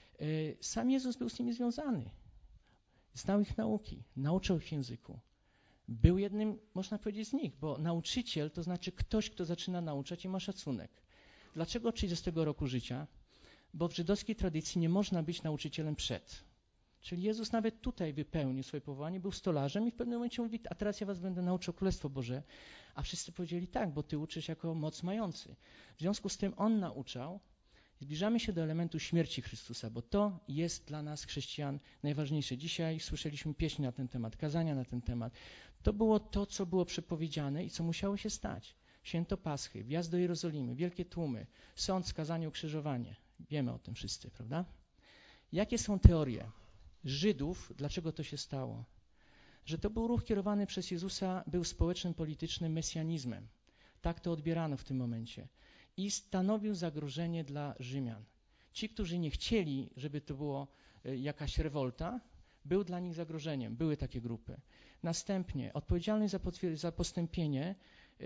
Sam Jezus był z nimi związany. Znał ich nauki, nauczał ich języku. Był jednym, można powiedzieć, z nich, bo nauczyciel to znaczy ktoś, kto zaczyna nauczać i ma szacunek. Dlaczego trzydziestego roku życia? Bo w żydowskiej tradycji nie można być nauczycielem przed. Czyli Jezus nawet tutaj wypełnił swoje powołanie, był stolarzem i w pewnym momencie mówi, a teraz ja was będę nauczył Królestwo Boże. A wszyscy powiedzieli tak, bo ty uczysz jako moc mający. W związku z tym on nauczał. Zbliżamy się do elementu śmierci Chrystusa, bo to jest dla nas, chrześcijan, najważniejsze. Dzisiaj słyszeliśmy pieśń na ten temat, kazania na ten temat. To było to, co było przepowiedziane i co musiało się stać. Święto Paschy, wjazd do Jerozolimy, wielkie tłumy, sąd, skazanie, ukrzyżowanie. Wiemy o tym wszyscy, prawda? Jakie są teorie Żydów, dlaczego to się stało? Że to był ruch kierowany przez Jezusa, był społecznym, politycznym mesjanizmem. Tak to odbierano w tym momencie. I stanowił zagrożenie dla Rzymian. Ci, którzy nie chcieli, żeby to była jakaś rewolta, był dla nich zagrożeniem. Były takie grupy. Następnie odpowiedzialność za, za postępienie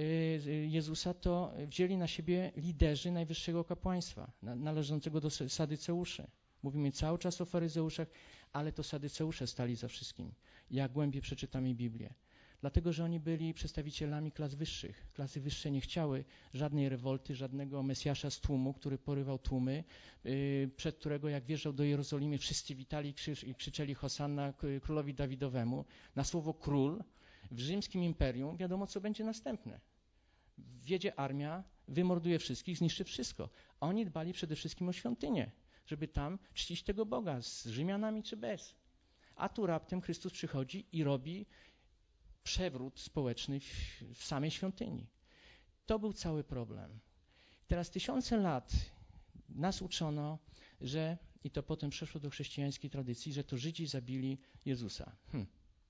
Jezusa to wzięli na siebie liderzy najwyższego kapłaństwa, należącego do Sadyceuszy. Mówimy cały czas o faryzeuszach, ale to Sadyceusze stali za wszystkim, jak głębiej przeczytamy Biblię. Dlatego, że oni byli przedstawicielami klas wyższych. Klasy wyższe nie chciały żadnej rewolty, żadnego Mesjasza z tłumu, który porywał tłumy, yy, przed którego jak wjeżdżał do Jerozolimy, wszyscy witali krzyż, i krzyczeli Hosanna królowi Dawidowemu. Na słowo król w rzymskim imperium wiadomo, co będzie następne. Wjedzie armia, wymorduje wszystkich, zniszczy wszystko. A oni dbali przede wszystkim o świątynię, żeby tam czcić tego Boga, z Rzymianami czy bez. A tu raptem Chrystus przychodzi i robi przewrót społeczny w, w samej świątyni. To był cały problem. Teraz tysiące lat nas uczono, że, i to potem przeszło do chrześcijańskiej tradycji, że to Żydzi zabili Jezusa. Hm.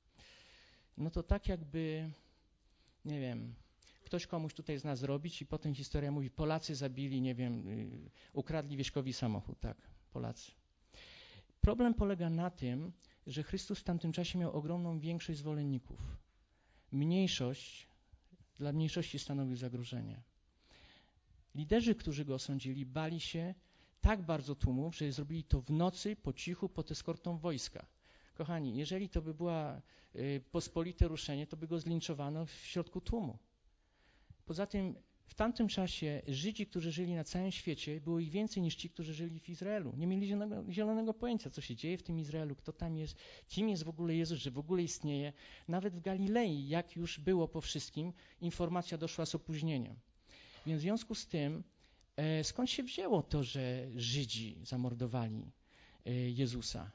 No to tak jakby, nie wiem, ktoś komuś tutaj z nas robić i potem historia mówi, Polacy zabili, nie wiem, yy, ukradli wieśkowi samochód. Tak, Polacy. Problem polega na tym, że Chrystus w tamtym czasie miał ogromną większość zwolenników. Mniejszość, dla mniejszości stanowił zagrożenie. Liderzy, którzy go osądzili, bali się tak bardzo tłumów, że zrobili to w nocy, po cichu, pod eskortą wojska. Kochani, jeżeli to by było y, pospolite ruszenie, to by go zlinczowano w środku tłumu. Poza tym w tamtym czasie Żydzi, którzy żyli na całym świecie, było ich więcej niż ci, którzy żyli w Izraelu. Nie mieli zielonego, zielonego pojęcia, co się dzieje w tym Izraelu, kto tam jest, kim jest w ogóle Jezus, że w ogóle istnieje. Nawet w Galilei, jak już było po wszystkim, informacja doszła z opóźnieniem. Więc w związku z tym, e, skąd się wzięło to, że Żydzi zamordowali e, Jezusa?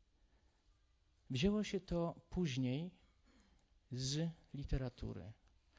Wzięło się to później z literatury.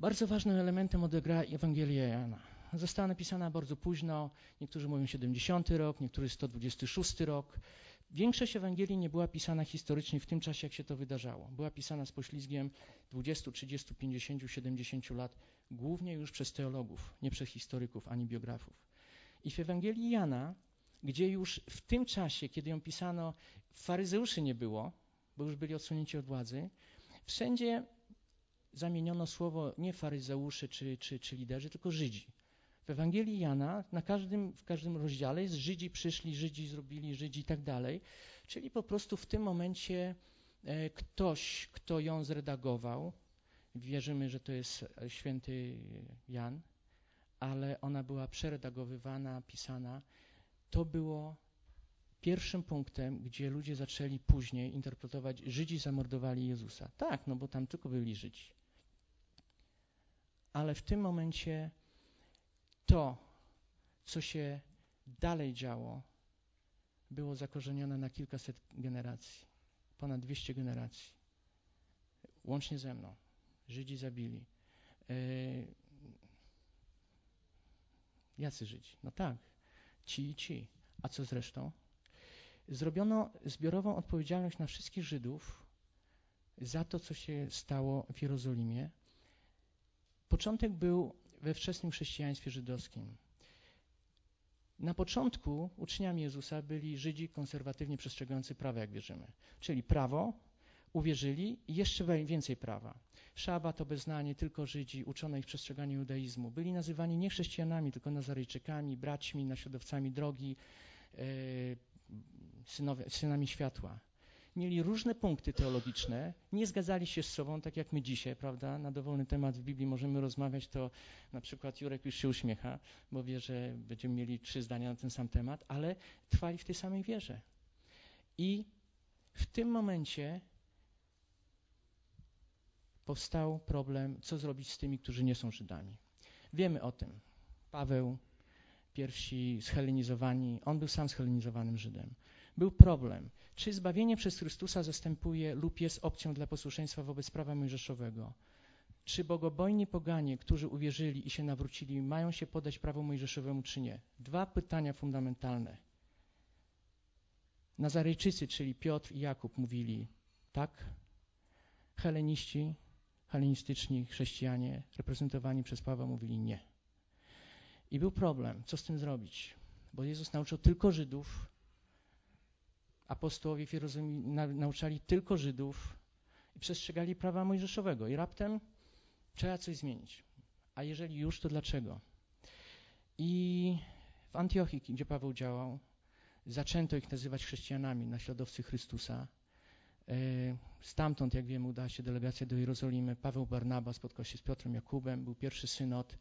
Bardzo ważnym elementem odegrała Ewangelia Jana. Została napisana bardzo późno, niektórzy mówią siedemdziesiąty rok, niektórzy sto dwudziesty szósty rok. Większość Ewangelii nie była pisana historycznie w tym czasie, jak się to wydarzało. Była pisana z poślizgiem dwudziestu, trzydziestu, pięćdziesięciu, siedemdziesięciu lat, głównie już przez teologów, nie przez historyków ani biografów. I w Ewangelii Jana, gdzie już w tym czasie, kiedy ją pisano, faryzeuszy nie było, bo już byli odsunięci od władzy, wszędzie zamieniono słowo nie faryzeusze czy, czy, czy liderzy, tylko Żydzi. W Ewangelii Jana na każdym, w każdym rozdziale jest Żydzi przyszli, Żydzi zrobili, Żydzi i tak dalej. Czyli po prostu w tym momencie e, ktoś, kto ją zredagował, wierzymy, że to jest święty Jan, ale ona była przeredagowywana, pisana. To było pierwszym punktem, gdzie ludzie zaczęli później interpretować, Żydzi zamordowali Jezusa. Tak, no bo tam tylko byli Żydzi. Ale w tym momencie to, co się dalej działo, było zakorzenione na kilkaset generacji, ponad dwieście generacji. Łącznie ze mną. Żydzi zabili. Yy, jacy Żydzi? No tak, ci i ci. A co z resztą? Zrobiono zbiorową odpowiedzialność na wszystkich Żydów za to, co się stało w Jerozolimie. Początek był we wczesnym chrześcijaństwie żydowskim. Na początku uczniami Jezusa byli Żydzi konserwatywnie przestrzegający prawa, jak wierzymy. Czyli prawo, uwierzyli i jeszcze więcej prawa. Szabat, obeznanie, tylko Żydzi, uczono ich przestrzeganiu judaizmu. Byli nazywani nie chrześcijanami, tylko Nazarejczykami, braćmi, naśladowcami drogi, yy, synowie, synami światła. Mieli różne punkty teologiczne, nie zgadzali się z sobą, tak jak my dzisiaj, prawda? Na dowolny temat w Biblii możemy rozmawiać, to na przykład Jurek już się uśmiecha, bo wie, że będziemy mieli trzy zdania na ten sam temat, ale trwali w tej samej wierze. I w tym momencie powstał problem, co zrobić z tymi, którzy nie są Żydami. Wiemy o tym. Paweł, pierwsi schelenizowani, on był sam schelenizowanym Żydem. Był problem, czy zbawienie przez Chrystusa zastępuje lub jest opcją dla posłuszeństwa wobec prawa mojżeszowego. Czy bogobojni poganie, którzy uwierzyli i się nawrócili, mają się poddać prawu mojżeszowemu, czy nie? Dwa pytania fundamentalne. Nazarejczycy, czyli Piotr i Jakub, mówili tak. Heleniści, helenistyczni chrześcijanie, reprezentowani przez Pawła, mówili nie. I był problem, co z tym zrobić? Bo Jezus nauczał tylko Żydów, apostołowie w Jerozolimie na, nauczali tylko Żydów i przestrzegali prawa mojżeszowego. I raptem trzeba coś zmienić. A jeżeli już, to dlaczego? I w Antiochii, gdzie Paweł działał, zaczęto ich nazywać chrześcijanami, naśladowcy Chrystusa. Stamtąd, jak wiemy, udała się delegacja do Jerozolimy. Paweł Barnaba spotkał się z Piotrem Jakubem, był pierwszy synod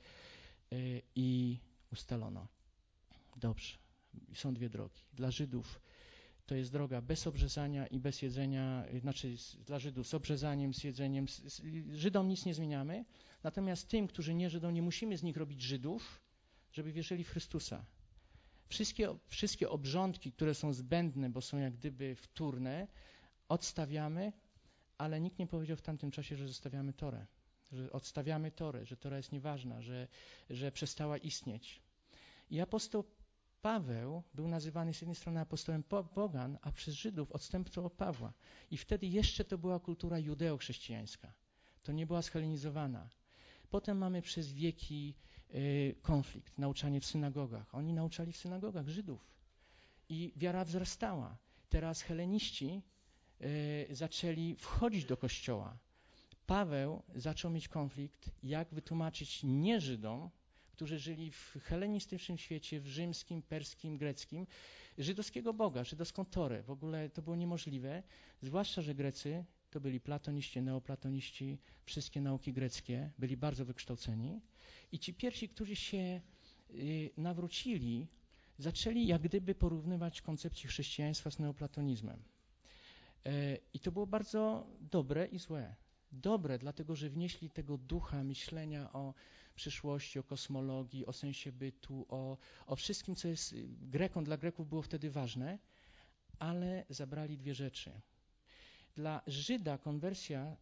i ustalono. Dobrze, są dwie drogi. Dla Żydów to jest droga bez obrzezania i bez jedzenia, znaczy dla Żydów z obrzezaniem, z jedzeniem. Z, z, Żydom nic nie zmieniamy, natomiast tym, którzy nie Żydą, nie musimy z nich robić Żydów, żeby wierzyli w Chrystusa. Wszystkie, wszystkie obrządki, które są zbędne, bo są jak gdyby wtórne, odstawiamy, ale nikt nie powiedział w tamtym czasie, że zostawiamy Torę, że odstawiamy Torę, że Tora jest nieważna, że, że przestała istnieć. I apostoł Paweł był nazywany z jednej strony apostołem pogan, a przez Żydów odstępcą od Pawła. I wtedy jeszcze to była kultura judeo-chrześcijańska. To nie była schelenizowana. Potem mamy przez wieki y, konflikt, nauczanie w synagogach. Oni nauczali w synagogach Żydów. I wiara wzrastała. Teraz heleniści y, zaczęli wchodzić do kościoła. Paweł zaczął mieć konflikt, jak wytłumaczyć nie Żydom, którzy żyli w helenistycznym świecie, w rzymskim, perskim, greckim, żydowskiego Boga, żydowską Torę. W ogóle to było niemożliwe, zwłaszcza, że Grecy to byli platoniści, neoplatoniści, wszystkie nauki greckie, byli bardzo wykształceni. I ci pierwsi, którzy się y, nawrócili, zaczęli jak gdyby porównywać koncepcję chrześcijaństwa z neoplatonizmem. Y, I to było bardzo dobre i złe. Dobre, dlatego że wnieśli tego ducha myślenia o przyszłości, o kosmologii, o sensie bytu, o, o wszystkim, co jest Grekom, dla Greków było wtedy ważne, ale zabrali dwie rzeczy. Dla Żyda konwersja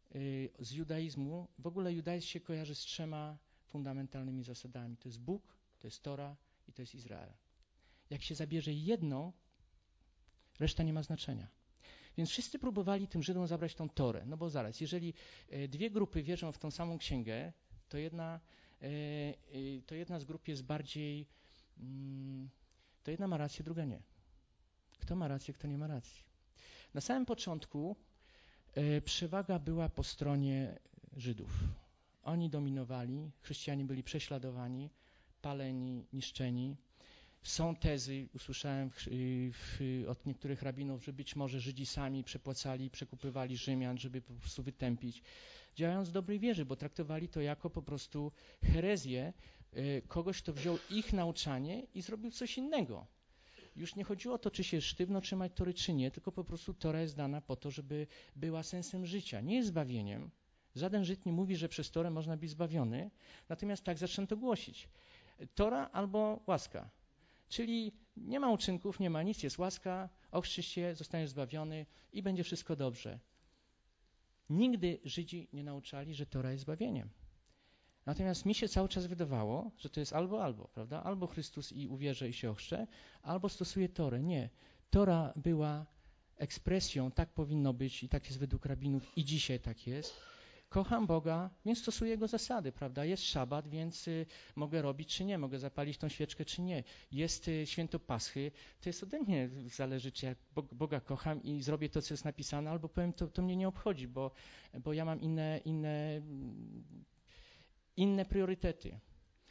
y, z judaizmu, w ogóle judaizm się kojarzy z trzema fundamentalnymi zasadami. To jest Bóg, to jest Tora i to jest Izrael. Jak się zabierze jedną, reszta nie ma znaczenia. Więc wszyscy próbowali tym Żydom zabrać tą Torę. No bo zaraz, jeżeli y, dwie grupy wierzą w tą samą księgę, to jedna, y, y, to jedna z grup jest bardziej... Mm, to jedna ma rację, druga nie. Kto ma rację, kto nie ma racji. Na samym początku e, przewaga była po stronie Żydów. Oni dominowali, chrześcijanie byli prześladowani, paleni, niszczeni. Są tezy, usłyszałem w, w, od niektórych rabinów, że być może Żydzi sami przepłacali, przekupywali Rzymian, żeby po prostu wytępić. Działając w dobrej wierze, bo traktowali to jako po prostu herezję e, kogoś, kto wziął ich nauczanie i zrobił coś innego. Już nie chodziło o to, czy się sztywno trzymać Tory, czy nie, tylko po prostu Tora jest dana po to, żeby była sensem życia, nie jest zbawieniem. Żaden Żyd nie mówi, że przez Torę można być zbawiony, natomiast tak zaczęto głosić. Tora albo łaska, czyli nie ma uczynków, nie ma nic, jest łaska, ochrzcisz się, zostaniesz zbawiony i będzie wszystko dobrze. Nigdy Żydzi nie nauczali, że Tora jest zbawieniem. Natomiast mi się cały czas wydawało, że to jest albo, albo, prawda? Albo Chrystus i uwierzę i się ochrzczę, albo stosuję Torę. Nie. Tora była ekspresją, tak powinno być i tak jest według rabinów i dzisiaj tak jest. Kocham Boga, więc stosuję Jego zasady, prawda? Jest szabat, więc y, mogę robić czy nie, mogę zapalić tą świeczkę czy nie. Jest y, święto Paschy, to jest ode mnie zależy, czy ja Boga kocham i zrobię to, co jest napisane, albo powiem, to, to mnie nie obchodzi, bo, bo ja mam inne, inne inne priorytety.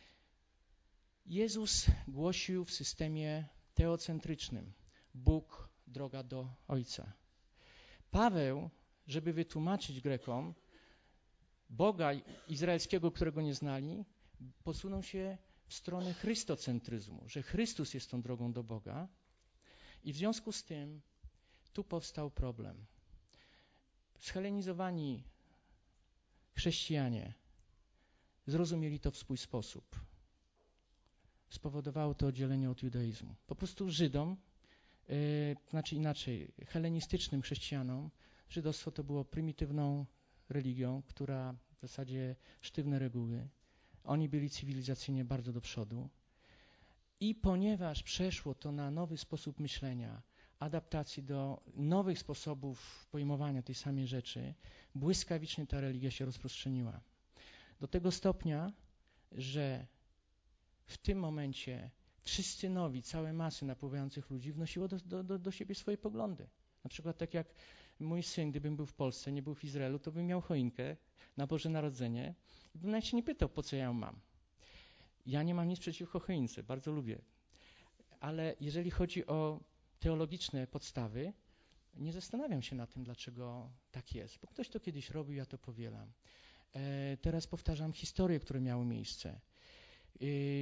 Jezus głosił w systemie teocentrycznym. Bóg, droga do Ojca. Paweł, żeby wytłumaczyć Grekom Boga izraelskiego, którego nie znali, posunął się w stronę chrystocentryzmu, że Chrystus jest tą drogą do Boga i w związku z tym tu powstał problem. Zhelenizowani chrześcijanie zrozumieli to w swój sposób. Spowodowało to oddzielenie od judaizmu. Po prostu Żydom, yy, znaczy inaczej, helenistycznym chrześcijanom, żydostwo to było prymitywną religią, która w zasadzie sztywne reguły. Oni byli cywilizacyjnie bardzo do przodu. I ponieważ przeszło to na nowy sposób myślenia, adaptacji do nowych sposobów pojmowania tej samej rzeczy, błyskawicznie ta religia się rozprzestrzeniła. Do tego stopnia, że w tym momencie wszyscy nowi, całe masy napływających ludzi wnosiło do, do, do, do siebie swoje poglądy. Na przykład tak jak mój syn, gdybym był w Polsce, nie był w Izraelu, to bym miał choinkę na Boże Narodzenie i bym nawet się nie pytał, po co ja ją mam. Ja nie mam nic przeciwko choince, bardzo lubię. Ale jeżeli chodzi o teologiczne podstawy, nie zastanawiam się nad tym, dlaczego tak jest, bo ktoś to kiedyś robił, ja to powielam. E, teraz powtarzam historie, które miały miejsce. E,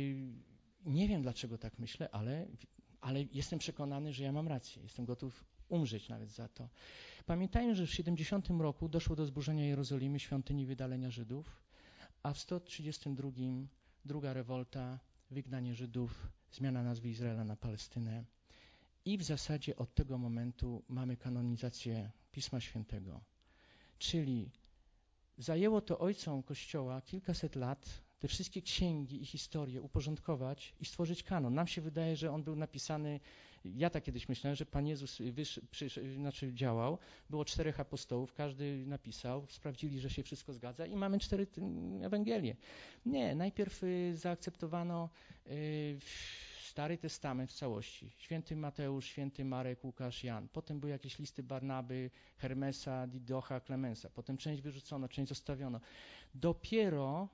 nie wiem, dlaczego tak myślę, ale, ale jestem przekonany, że ja mam rację. Jestem gotów umrzeć nawet za to. Pamiętajmy, że w siedemdziesiątym roku doszło do zburzenia Jerozolimy, świątyni wydalenia Żydów, a w sto trzydziestym drugim druga rewolta, wygnanie Żydów, zmiana nazwy Izraela na Palestynę. I w zasadzie od tego momentu mamy kanonizację Pisma Świętego. Czyli zajęło to ojcom Kościoła kilkaset lat te wszystkie księgi i historie uporządkować i stworzyć kanon. Nam się wydaje, że on był napisany, ja tak kiedyś myślałem, że Pan Jezus wysz, przy, znaczy działał, było czterech apostołów, każdy napisał, sprawdzili, że się wszystko zgadza i mamy cztery Ewangelie. Nie, najpierw y, zaakceptowano y, Stary Testament w całości. Święty Mateusz, Święty Marek, Łukasz, Jan. Potem były jakieś listy Barnaby, Hermesa, Didocha, Klemensa. Potem część wyrzucono, część zostawiono. Dopiero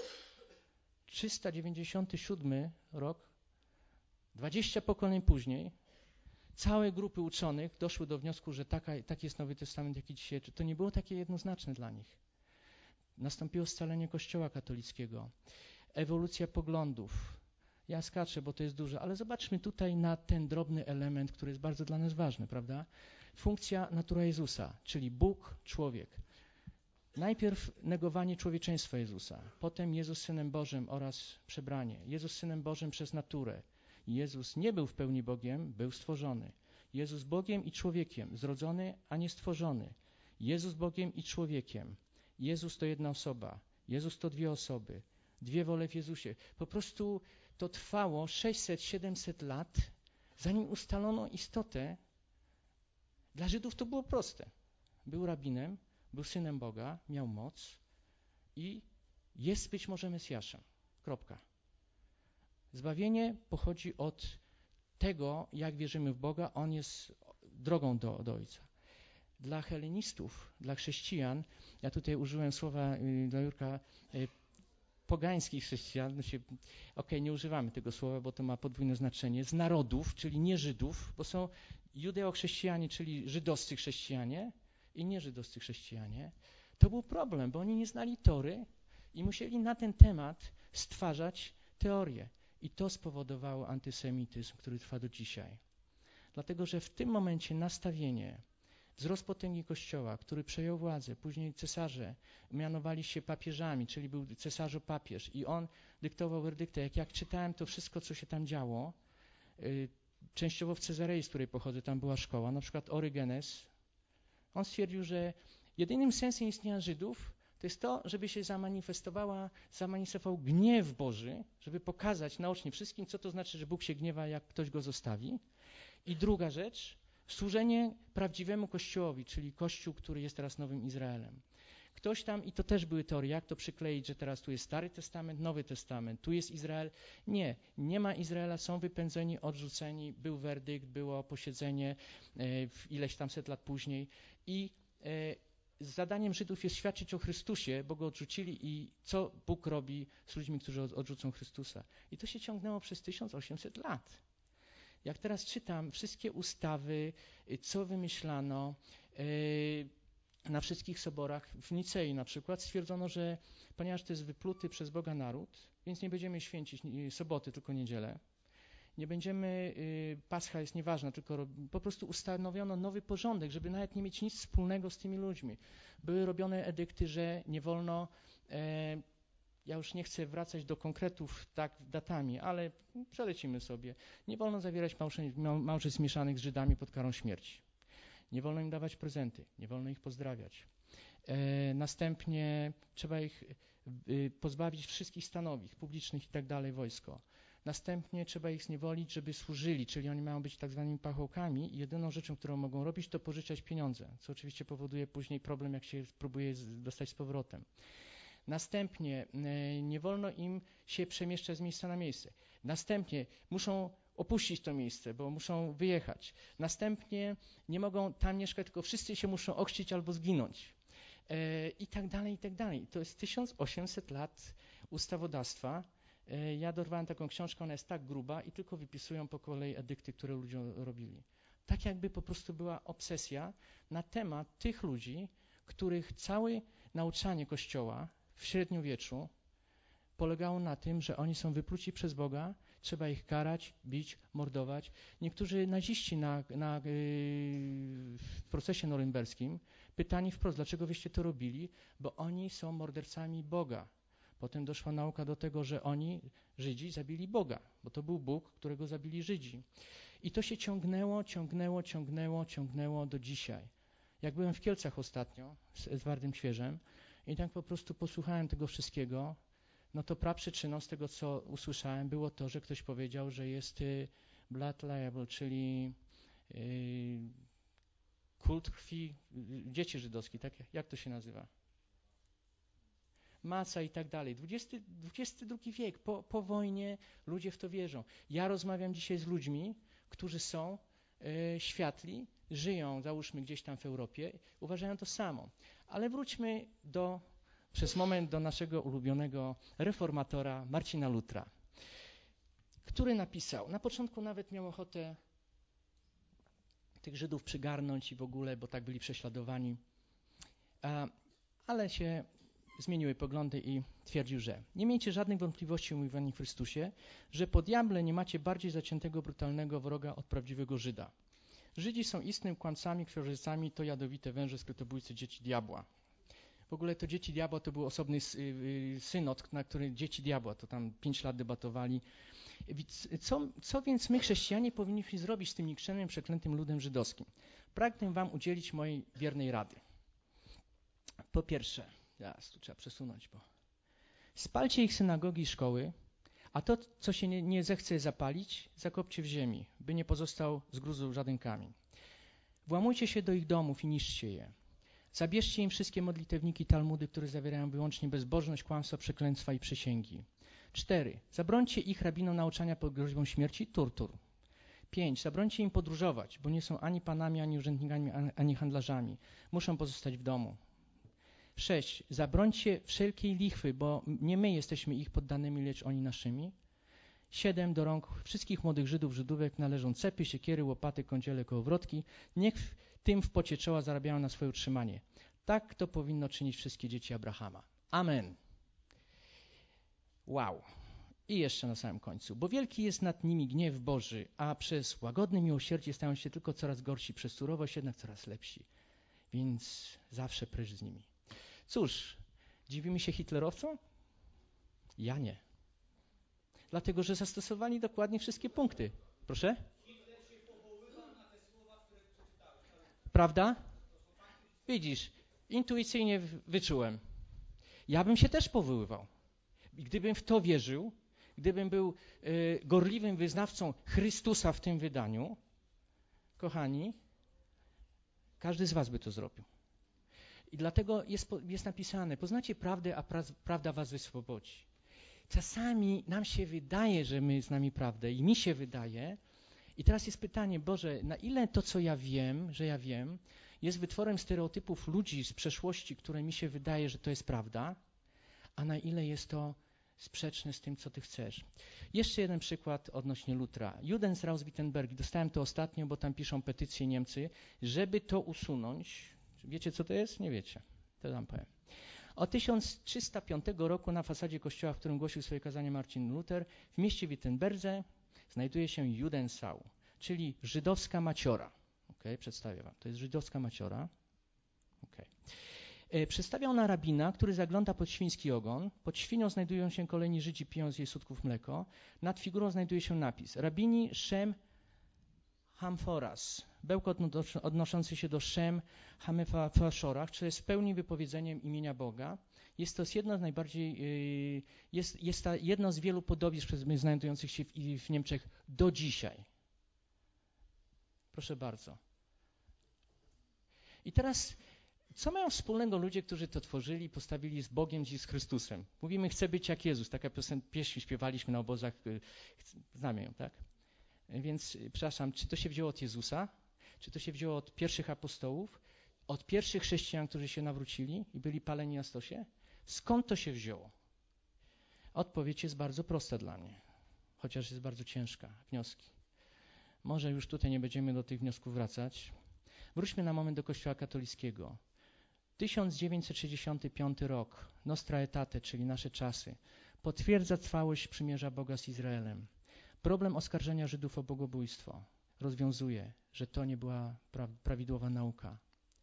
trzysta dziewięćdziesiąty siódmy rok, dwadzieścia pokoleń później, całe grupy uczonych doszły do wniosku, że taka, taki jest Nowy Testament, jaki dzisiaj. To nie było takie jednoznaczne dla nich. Nastąpiło scalenie Kościoła katolickiego, ewolucja poglądów. Ja skaczę, bo to jest dużo, ale zobaczmy tutaj na ten drobny element, który jest bardzo dla nas ważny, prawda? Funkcja natura Jezusa, czyli Bóg, człowiek. Najpierw negowanie człowieczeństwa Jezusa, potem Jezus Synem Bożym oraz przebranie. Jezus Synem Bożym przez naturę. Jezus nie był w pełni Bogiem, był stworzony. Jezus Bogiem i człowiekiem, zrodzony, a nie stworzony. Jezus Bogiem i człowiekiem. Jezus to jedna osoba, Jezus to dwie osoby, dwie wole w Jezusie. Po prostu to trwało sześćset siedemset lat, zanim ustalono istotę. Dla Żydów to było proste. Był rabinem, był synem Boga, miał moc i jest być może Mesjaszem. Kropka. Zbawienie pochodzi od tego, jak wierzymy w Boga, On jest drogą do, do Ojca. Dla helenistów, dla chrześcijan, ja tutaj użyłem słowa y, dla Jurka, y, pogańskich chrześcijan, no się, okej, okay, nie używamy tego słowa, bo to ma podwójne znaczenie, z narodów, czyli nie Żydów, bo są judeo-chrześcijanie, czyli żydowscy chrześcijanie i nieżydowscy chrześcijanie. To był problem, bo oni nie znali Tory i musieli na ten temat stwarzać teorię. I to spowodowało antysemityzm, który trwa do dzisiaj. Dlatego, że w tym momencie nastawienie, wzrost potęgi Kościoła, który przejął władzę, później cesarze mianowali się papieżami, czyli był cesarzo-papież i on dyktował werdykty. Jak, jak czytałem to wszystko, co się tam działo, y, częściowo w Cezarei, z której pochodzę, tam była szkoła, na przykład Orygenes, on stwierdził, że jedynym sensem istnienia Żydów to jest to, żeby się zamanifestowała, zamanifestował gniew Boży, żeby pokazać naocznie wszystkim, co to znaczy, że Bóg się gniewa, jak ktoś go zostawi. I druga rzecz, służenie prawdziwemu Kościołowi, czyli Kościół, który jest teraz Nowym Izraelem. Ktoś tam, i to też były teorie, jak to przykleić, że teraz tu jest Stary Testament, Nowy Testament, tu jest Izrael. Nie, nie ma Izraela, są wypędzeni, odrzuceni, był werdykt, było posiedzenie e, ileś tam set lat później i e, zadaniem Żydów jest świadczyć o Chrystusie, bo go odrzucili i co Bóg robi z ludźmi, którzy odrzucą Chrystusa. I to się ciągnęło przez tysiąc osiemset lat. Jak teraz czytam wszystkie ustawy, co wymyślano, na wszystkich soborach, w Nicei na przykład stwierdzono, że ponieważ to jest wypluty przez Boga naród, więc nie będziemy święcić soboty, tylko niedzielę. Nie będziemy, Pascha jest nieważna, tylko po prostu ustanowiono nowy porządek, żeby nawet nie mieć nic wspólnego z tymi ludźmi. Były robione edykty, że nie wolno, e, ja już nie chcę wracać do konkretów tak datami, ale przelecimy sobie. Nie wolno zawierać małżeństw mieszanych z Żydami pod karą śmierci. Nie wolno im dawać prezenty, nie wolno ich pozdrawiać. E, następnie trzeba ich y, pozbawić wszystkich stanowisk publicznych i tak dalej, wojsko. Następnie trzeba ich zniewolić, żeby służyli, czyli oni mają być tak zwanymi pachołkami i jedyną rzeczą, którą mogą robić, to pożyczać pieniądze, co oczywiście powoduje później problem, jak się próbuje dostać z powrotem. Następnie e, nie wolno im się przemieszczać z miejsca na miejsce. Następnie muszą opuścić to miejsce, bo muszą wyjechać. Następnie nie mogą tam mieszkać, tylko wszyscy się muszą ochrzcić albo zginąć. E, I tak dalej, i tak dalej. To jest tysiąc osiemset lat ustawodawstwa. E, ja dorwałem taką książkę, ona jest tak gruba i tylko wypisują po kolei edykty, które ludzie robili. Tak jakby po prostu była obsesja na temat tych ludzi, których całe nauczanie Kościoła w średniowieczu polegało na tym, że oni są wypluci przez Boga, trzeba ich karać, bić, mordować. Niektórzy naziści na, na, yy, w procesie norymberskim pytani wprost, dlaczego wyście to robili, bo oni są mordercami Boga. Potem doszła nauka do tego, że oni, Żydzi, zabili Boga, bo to był Bóg, którego zabili Żydzi. I to się ciągnęło, ciągnęło, ciągnęło, ciągnęło do dzisiaj. Jak byłem w Kielcach ostatnio z Edwardem Świeżem i tak po prostu posłuchałem tego wszystkiego, no to praprzyczyną z tego, co usłyszałem, było to, że ktoś powiedział, że jest y, blood libel, czyli y, kult krwi y, dzieci żydowskich, tak? Jak to się nazywa? Maca i tak dalej. dwudziesty, dwudziesty drugi wiek, po, po wojnie ludzie w to wierzą. Ja rozmawiam dzisiaj z ludźmi, którzy są y, światli, żyją, załóżmy, gdzieś tam w Europie, uważają to samo. Ale wróćmy do, przez moment do naszego ulubionego reformatora Marcina Lutra, który napisał, na początku nawet miał ochotę tych Żydów przygarnąć i w ogóle, bo tak byli prześladowani, a, ale się zmieniły poglądy i twierdził, że nie miejcie żadnych wątpliwości, umiłowani w Chrystusie, że po diable nie macie bardziej zaciętego, brutalnego wroga od prawdziwego Żyda. Żydzi są istnym kłamcami, krwiożercami, to jadowite węże, skrytobójcy, dzieci diabła. W ogóle to dzieci diabła to był osobny synod, na który dzieci diabła, to tam pięć lat debatowali. Co, co więc my, chrześcijanie, powinniśmy zrobić z tym nikczemnym, przeklętym ludem żydowskim? Pragnę wam udzielić mojej wiernej rady. Po pierwsze, Teraz tu trzeba przesunąć, bo... Spalcie ich synagogi i szkoły, a to, co się nie, nie zechce zapalić, zakopcie w ziemi, by nie pozostał z gruzu żaden kamień. Włamujcie się do ich domów i niszczcie je. Zabierzcie im wszystkie modlitewniki Talmudy, które zawierają wyłącznie bezbożność, kłamstwa, przekleństwa i przysięgi. Cztery. Zabrońcie ich rabinom nauczania pod groźbą śmierci, tortur. Pięć. Zabrońcie im podróżować, bo nie są ani panami, ani urzędnikami, ani handlarzami. Muszą pozostać w domu. Sześć. Zabrońcie wszelkiej lichwy, bo nie my jesteśmy ich poddanymi, lecz oni naszymi. Siedem. Do rąk wszystkich młodych Żydów, Żydówek należą cepy, siekiery, łopaty, kądziele, kołowrotki. Niech w tym w pocie czoła zarabiają na swoje utrzymanie. Tak to powinno czynić wszystkie dzieci Abrahama. Amen. Wow. I jeszcze na samym końcu. Bo wielki jest nad nimi gniew Boży, a przez łagodne miłosierdzie stają się tylko coraz gorsi, przez surowość jednak coraz lepsi. Więc zawsze precz z nimi. Cóż, dziwimy się hitlerowcom? Ja nie. Dlatego, że zastosowali dokładnie wszystkie punkty. Proszę? Prawda? Widzisz, intuicyjnie wyczułem. Ja bym się też powoływał. I gdybym w to wierzył, gdybym był y, gorliwym wyznawcą Chrystusa w tym wydaniu, kochani, każdy z was by to zrobił. I dlatego jest, jest napisane, poznacie prawdę, a pra, prawda was wyswobodzi. Czasami nam się wydaje, że my znamy prawdę i mi się wydaje. I teraz jest pytanie, Boże, na ile to, co ja wiem, że ja wiem, jest wytworem stereotypów ludzi z przeszłości, które mi się wydaje, że to jest prawda, a na ile jest to sprzeczne z tym, co Ty chcesz. Jeszcze jeden przykład odnośnie Lutra. Judens Wittenberg, dostałem to ostatnio, bo tam piszą petycje Niemcy, żeby to usunąć. Wiecie, co to jest? Nie wiecie. To wam powiem. Od tysiąc trzysta piątego roku na fasadzie kościoła, w którym głosił swoje kazanie Marcin Luther, w mieście Wittenberdze znajduje się Judensau, czyli żydowska maciora. Okay, przedstawię wam. To jest żydowska maciora. Okay. E, przedstawia ona rabina, który zagląda pod świński ogon. Pod świnią znajdują się kolejni Żydzi, piją z jej sutków mleko. Nad figurą znajduje się napis Rabini Shem Hamforas. Bełkot odnoszący się do Shem Hamefashorach, czyli jest w pełni wypowiedzeniem imienia Boga. Jest to jedno z najbardziej, jest, jest to jedno z wielu podobieństw znajdujących się w, w Niemczech do dzisiaj. Proszę bardzo. I teraz, co mają wspólnego ludzie, którzy to tworzyli, postawili z Bogiem i z Chrystusem? Mówimy, chcę być jak Jezus. Taka piosen, pieśń śpiewaliśmy na obozach, znamy ją, tak? Więc, przepraszam, czy to się wzięło od Jezusa? Czy to się wzięło od pierwszych apostołów? Od pierwszych chrześcijan, którzy się nawrócili i byli paleni na stosie? Skąd to się wzięło? Odpowiedź jest bardzo prosta dla mnie, chociaż jest bardzo ciężka. Wnioski. Może już tutaj nie będziemy do tych wniosków wracać. Wróćmy na moment do Kościoła katolickiego. tysiąc dziewięćset sześćdziesiąty piąty rok, Nostra Aetate, czyli nasze czasy, potwierdza trwałość przymierza Boga z Izraelem. Problem oskarżenia Żydów o bogobójstwo rozwiązuje, że to nie była pra prawidłowa nauka.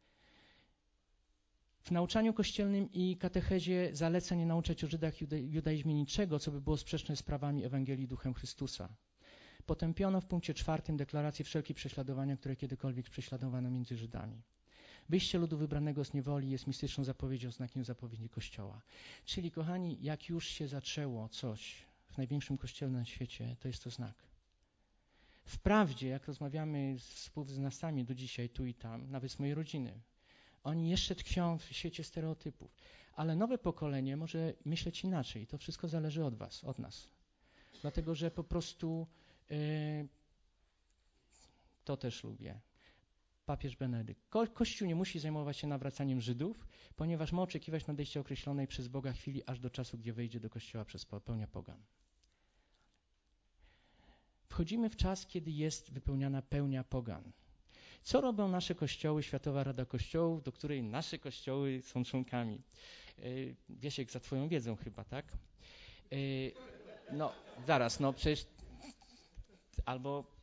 W nauczaniu kościelnym i katechezie zaleca nie nauczać o Żydach i juda judaizmie niczego, co by było sprzeczne z prawami Ewangelii Duchem Chrystusa. Potępiono w punkcie czwartym deklarację wszelkie prześladowania, które kiedykolwiek prześladowano między Żydami. Wyjście ludu wybranego z niewoli jest mistyczną zapowiedzią, znakiem zapowiedzi Kościoła. Czyli, kochani, jak już się zaczęło coś w największym kościele na świecie, to jest to znak. Wprawdzie, jak rozmawiamy z współwyznawcami do dzisiaj, tu i tam, nawet z mojej rodziny, oni jeszcze tkwią w świecie stereotypów, ale nowe pokolenie może myśleć inaczej. To wszystko zależy od was, od nas. Dlatego, że po prostu yy, to też lubię. Papież Benedykt. Ko Kościół nie musi zajmować się nawracaniem Żydów, ponieważ ma oczekiwać nadejścia określonej przez Boga chwili, aż do czasu, gdzie wejdzie do Kościoła przez pełnia pogan. Wchodzimy w czas, kiedy jest wypełniana pełnia pogan. Co robią nasze kościoły, Światowa Rada Kościołów, do której nasze kościoły są członkami? Yy, Wiesiek, za twoją wiedzą chyba, tak? Yy, no, zaraz, no przecież... Albo...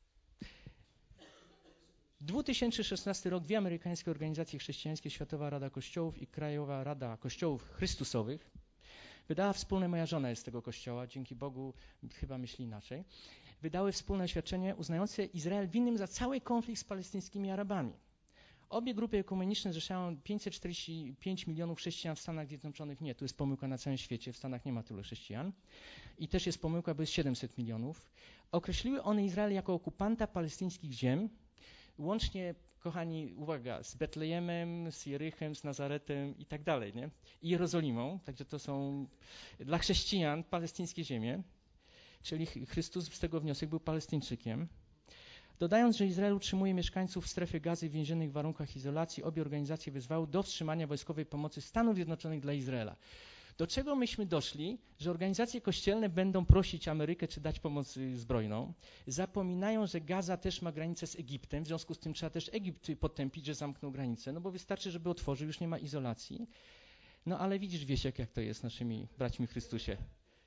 dwa tysiące szesnasty rok, dwie amerykańskie organizacje chrześcijańskie, Światowa Rada Kościołów i Krajowa Rada Kościołów Chrystusowych, wydała wspólne, moja żona jest z tego kościoła, dzięki Bogu chyba myśli inaczej, wydały wspólne oświadczenie uznające Izrael winnym za cały konflikt z palestyńskimi Arabami. Obie grupy ekumeniczne zrzeszają pięćset czterdzieści pięć milionów chrześcijan w Stanach Zjednoczonych. Nie, tu jest pomyłka na całym świecie, w Stanach nie ma tylu chrześcijan. I też jest pomyłka, bo jest siedemset milionów. Określiły one Izrael jako okupanta palestyńskich ziem, łącznie, kochani, uwaga, z Betlejemem, z Jerychem, z Nazaretem i tak dalej, nie? I Jerozolimą, także to są dla chrześcijan palestyńskie ziemie, czyli Chrystus z tego wniosek był Palestyńczykiem. Dodając, że Izrael utrzymuje mieszkańców strefy Gazy w więziennych warunkach izolacji, obie organizacje wezwały do wstrzymania wojskowej pomocy Stanów Zjednoczonych dla Izraela. Do czego myśmy doszli, że organizacje kościelne będą prosić Amerykę, czy dać pomoc zbrojną. Zapominają, że Gaza też ma granicę z Egiptem, w związku z tym trzeba też Egipt potępić, że zamknął granicę, no bo wystarczy, żeby otworzył, już nie ma izolacji. No ale widzisz, Wiesiek, jak to jest z naszymi braćmi w Chrystusie.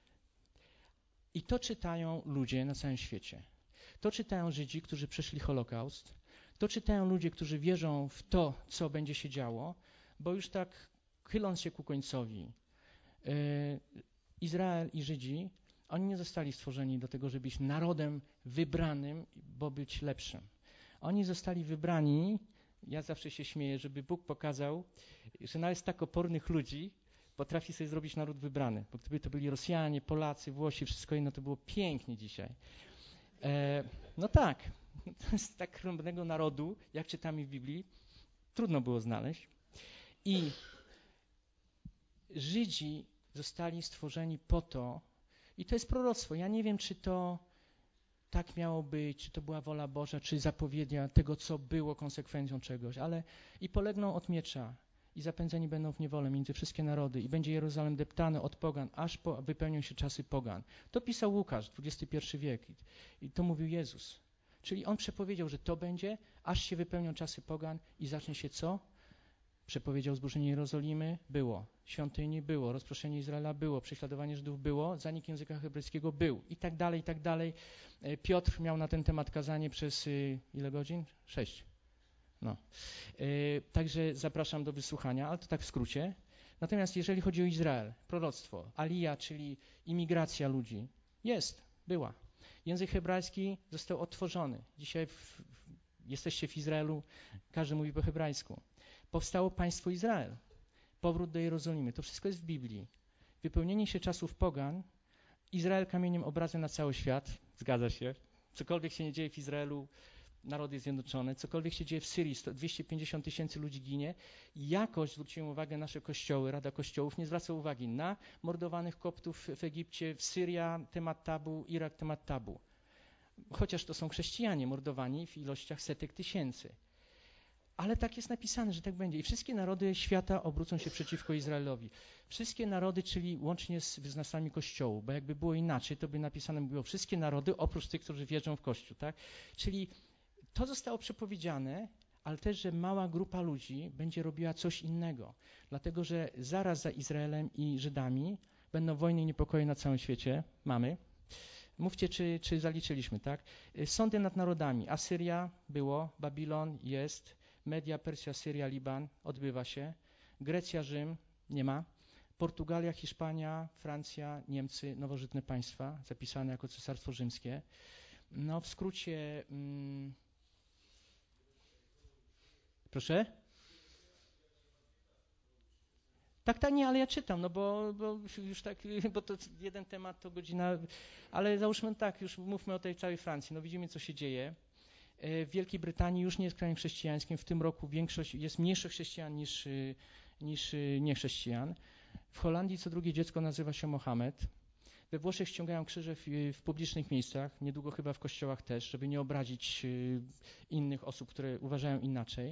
I to czytają ludzie na całym świecie. To czytają Żydzi, którzy przeszli Holokaust. To czytają ludzie, którzy wierzą w to, co będzie się działo, bo już tak chyląc się ku końcowi, yy, Izrael i Żydzi, oni nie zostali stworzeni do tego, żeby być narodem wybranym, bo być lepszym. Oni zostali wybrani, ja zawsze się śmieję, żeby Bóg pokazał, że nawet z tak opornych ludzi potrafi sobie zrobić naród wybrany. Bo gdyby to byli Rosjanie, Polacy, Włosi, wszystko inne, to było pięknie dzisiaj. E, no tak, z tak krąbnego narodu, jak czytamy w Biblii, trudno było znaleźć. I Żydzi zostali stworzeni po to, i to jest proroctwo, ja nie wiem, czy to tak miało być, czy to była wola Boża, czy zapowiednia tego, co było konsekwencją czegoś, ale i polegną od miecza, i zapędzeni będą w niewolę między wszystkie narody, i będzie Jeruzalem deptany od pogan, aż po, wypełnią się czasy pogan. To pisał Łukasz, dwudziesty pierwszy wiek, i, i to mówił Jezus. Czyli on przepowiedział, że to będzie, aż się wypełnią czasy pogan i zacznie się co? Przepowiedział zburzenie Jerozolimy? Było. Świątyni? Było. Rozproszenie Izraela? Było. Prześladowanie Żydów? Było. Zanik języka hebrajskiego? Był. I tak dalej, i tak dalej. Piotr miał na ten temat kazanie przez y, ile godzin? Sześć. No. Y, także zapraszam do wysłuchania, ale to tak w skrócie. Natomiast jeżeli chodzi o Izrael, proroctwo, alija, czyli imigracja ludzi, jest, była. Język hebrajski został odtworzony. Dzisiaj w, w, jesteście w Izraelu, każdy mówi po hebrajsku. Powstało państwo Izrael, powrót do Jerozolimy. To wszystko jest w Biblii. Wypełnienie się czasów pogan, Izrael kamieniem obrazem na cały świat, zgadza się. Cokolwiek się nie dzieje w Izraelu, naród jest zjednoczony. Cokolwiek się dzieje w Syrii, dwieście pięćdziesiąt tysięcy ludzi ginie. Jakoś, zwróciłem uwagę, nasze kościoły, Rada Kościołów nie zwraca uwagi na mordowanych koptów w Egipcie, w Syria temat tabu, Irak temat tabu. Chociaż to są chrześcijanie mordowani w ilościach setek tysięcy. Ale tak jest napisane, że tak będzie. I wszystkie narody świata obrócą się przeciwko Izraelowi. Wszystkie narody, czyli łącznie z wyznawcami Kościołu, bo jakby było inaczej, to by napisane było wszystkie narody, oprócz tych, którzy wierzą w Kościół. Tak? Czyli to zostało przepowiedziane, ale też, że mała grupa ludzi będzie robiła coś innego. Dlatego, że zaraz za Izraelem i Żydami będą wojny i niepokoje na całym świecie. Mamy. Mówcie, czy, czy zaliczyliśmy, tak? Sądy nad narodami. Asyria było, Babilon jest, Media, Persja, Syria, Liban odbywa się. Grecja, Rzym nie ma. Portugalia, Hiszpania, Francja, Niemcy, nowożytne państwa zapisane jako Cesarstwo Rzymskie. No w skrócie... Mm, proszę? Tak, tak, nie, ale ja czytam, no bo, bo już tak, bo to jeden temat to godzina, ale załóżmy tak, już mówmy o tej całej Francji, no widzimy, co się dzieje. W Wielkiej Brytanii już nie jest krajem chrześcijańskim, w tym roku większość, jest mniejsze chrześcijan niż, niż niechrześcijan. W Holandii co drugie dziecko nazywa się Mohamed. We Włoszech ściągają krzyże w, w publicznych miejscach, niedługo chyba w kościołach też, żeby nie obrazić innych osób, które uważają inaczej.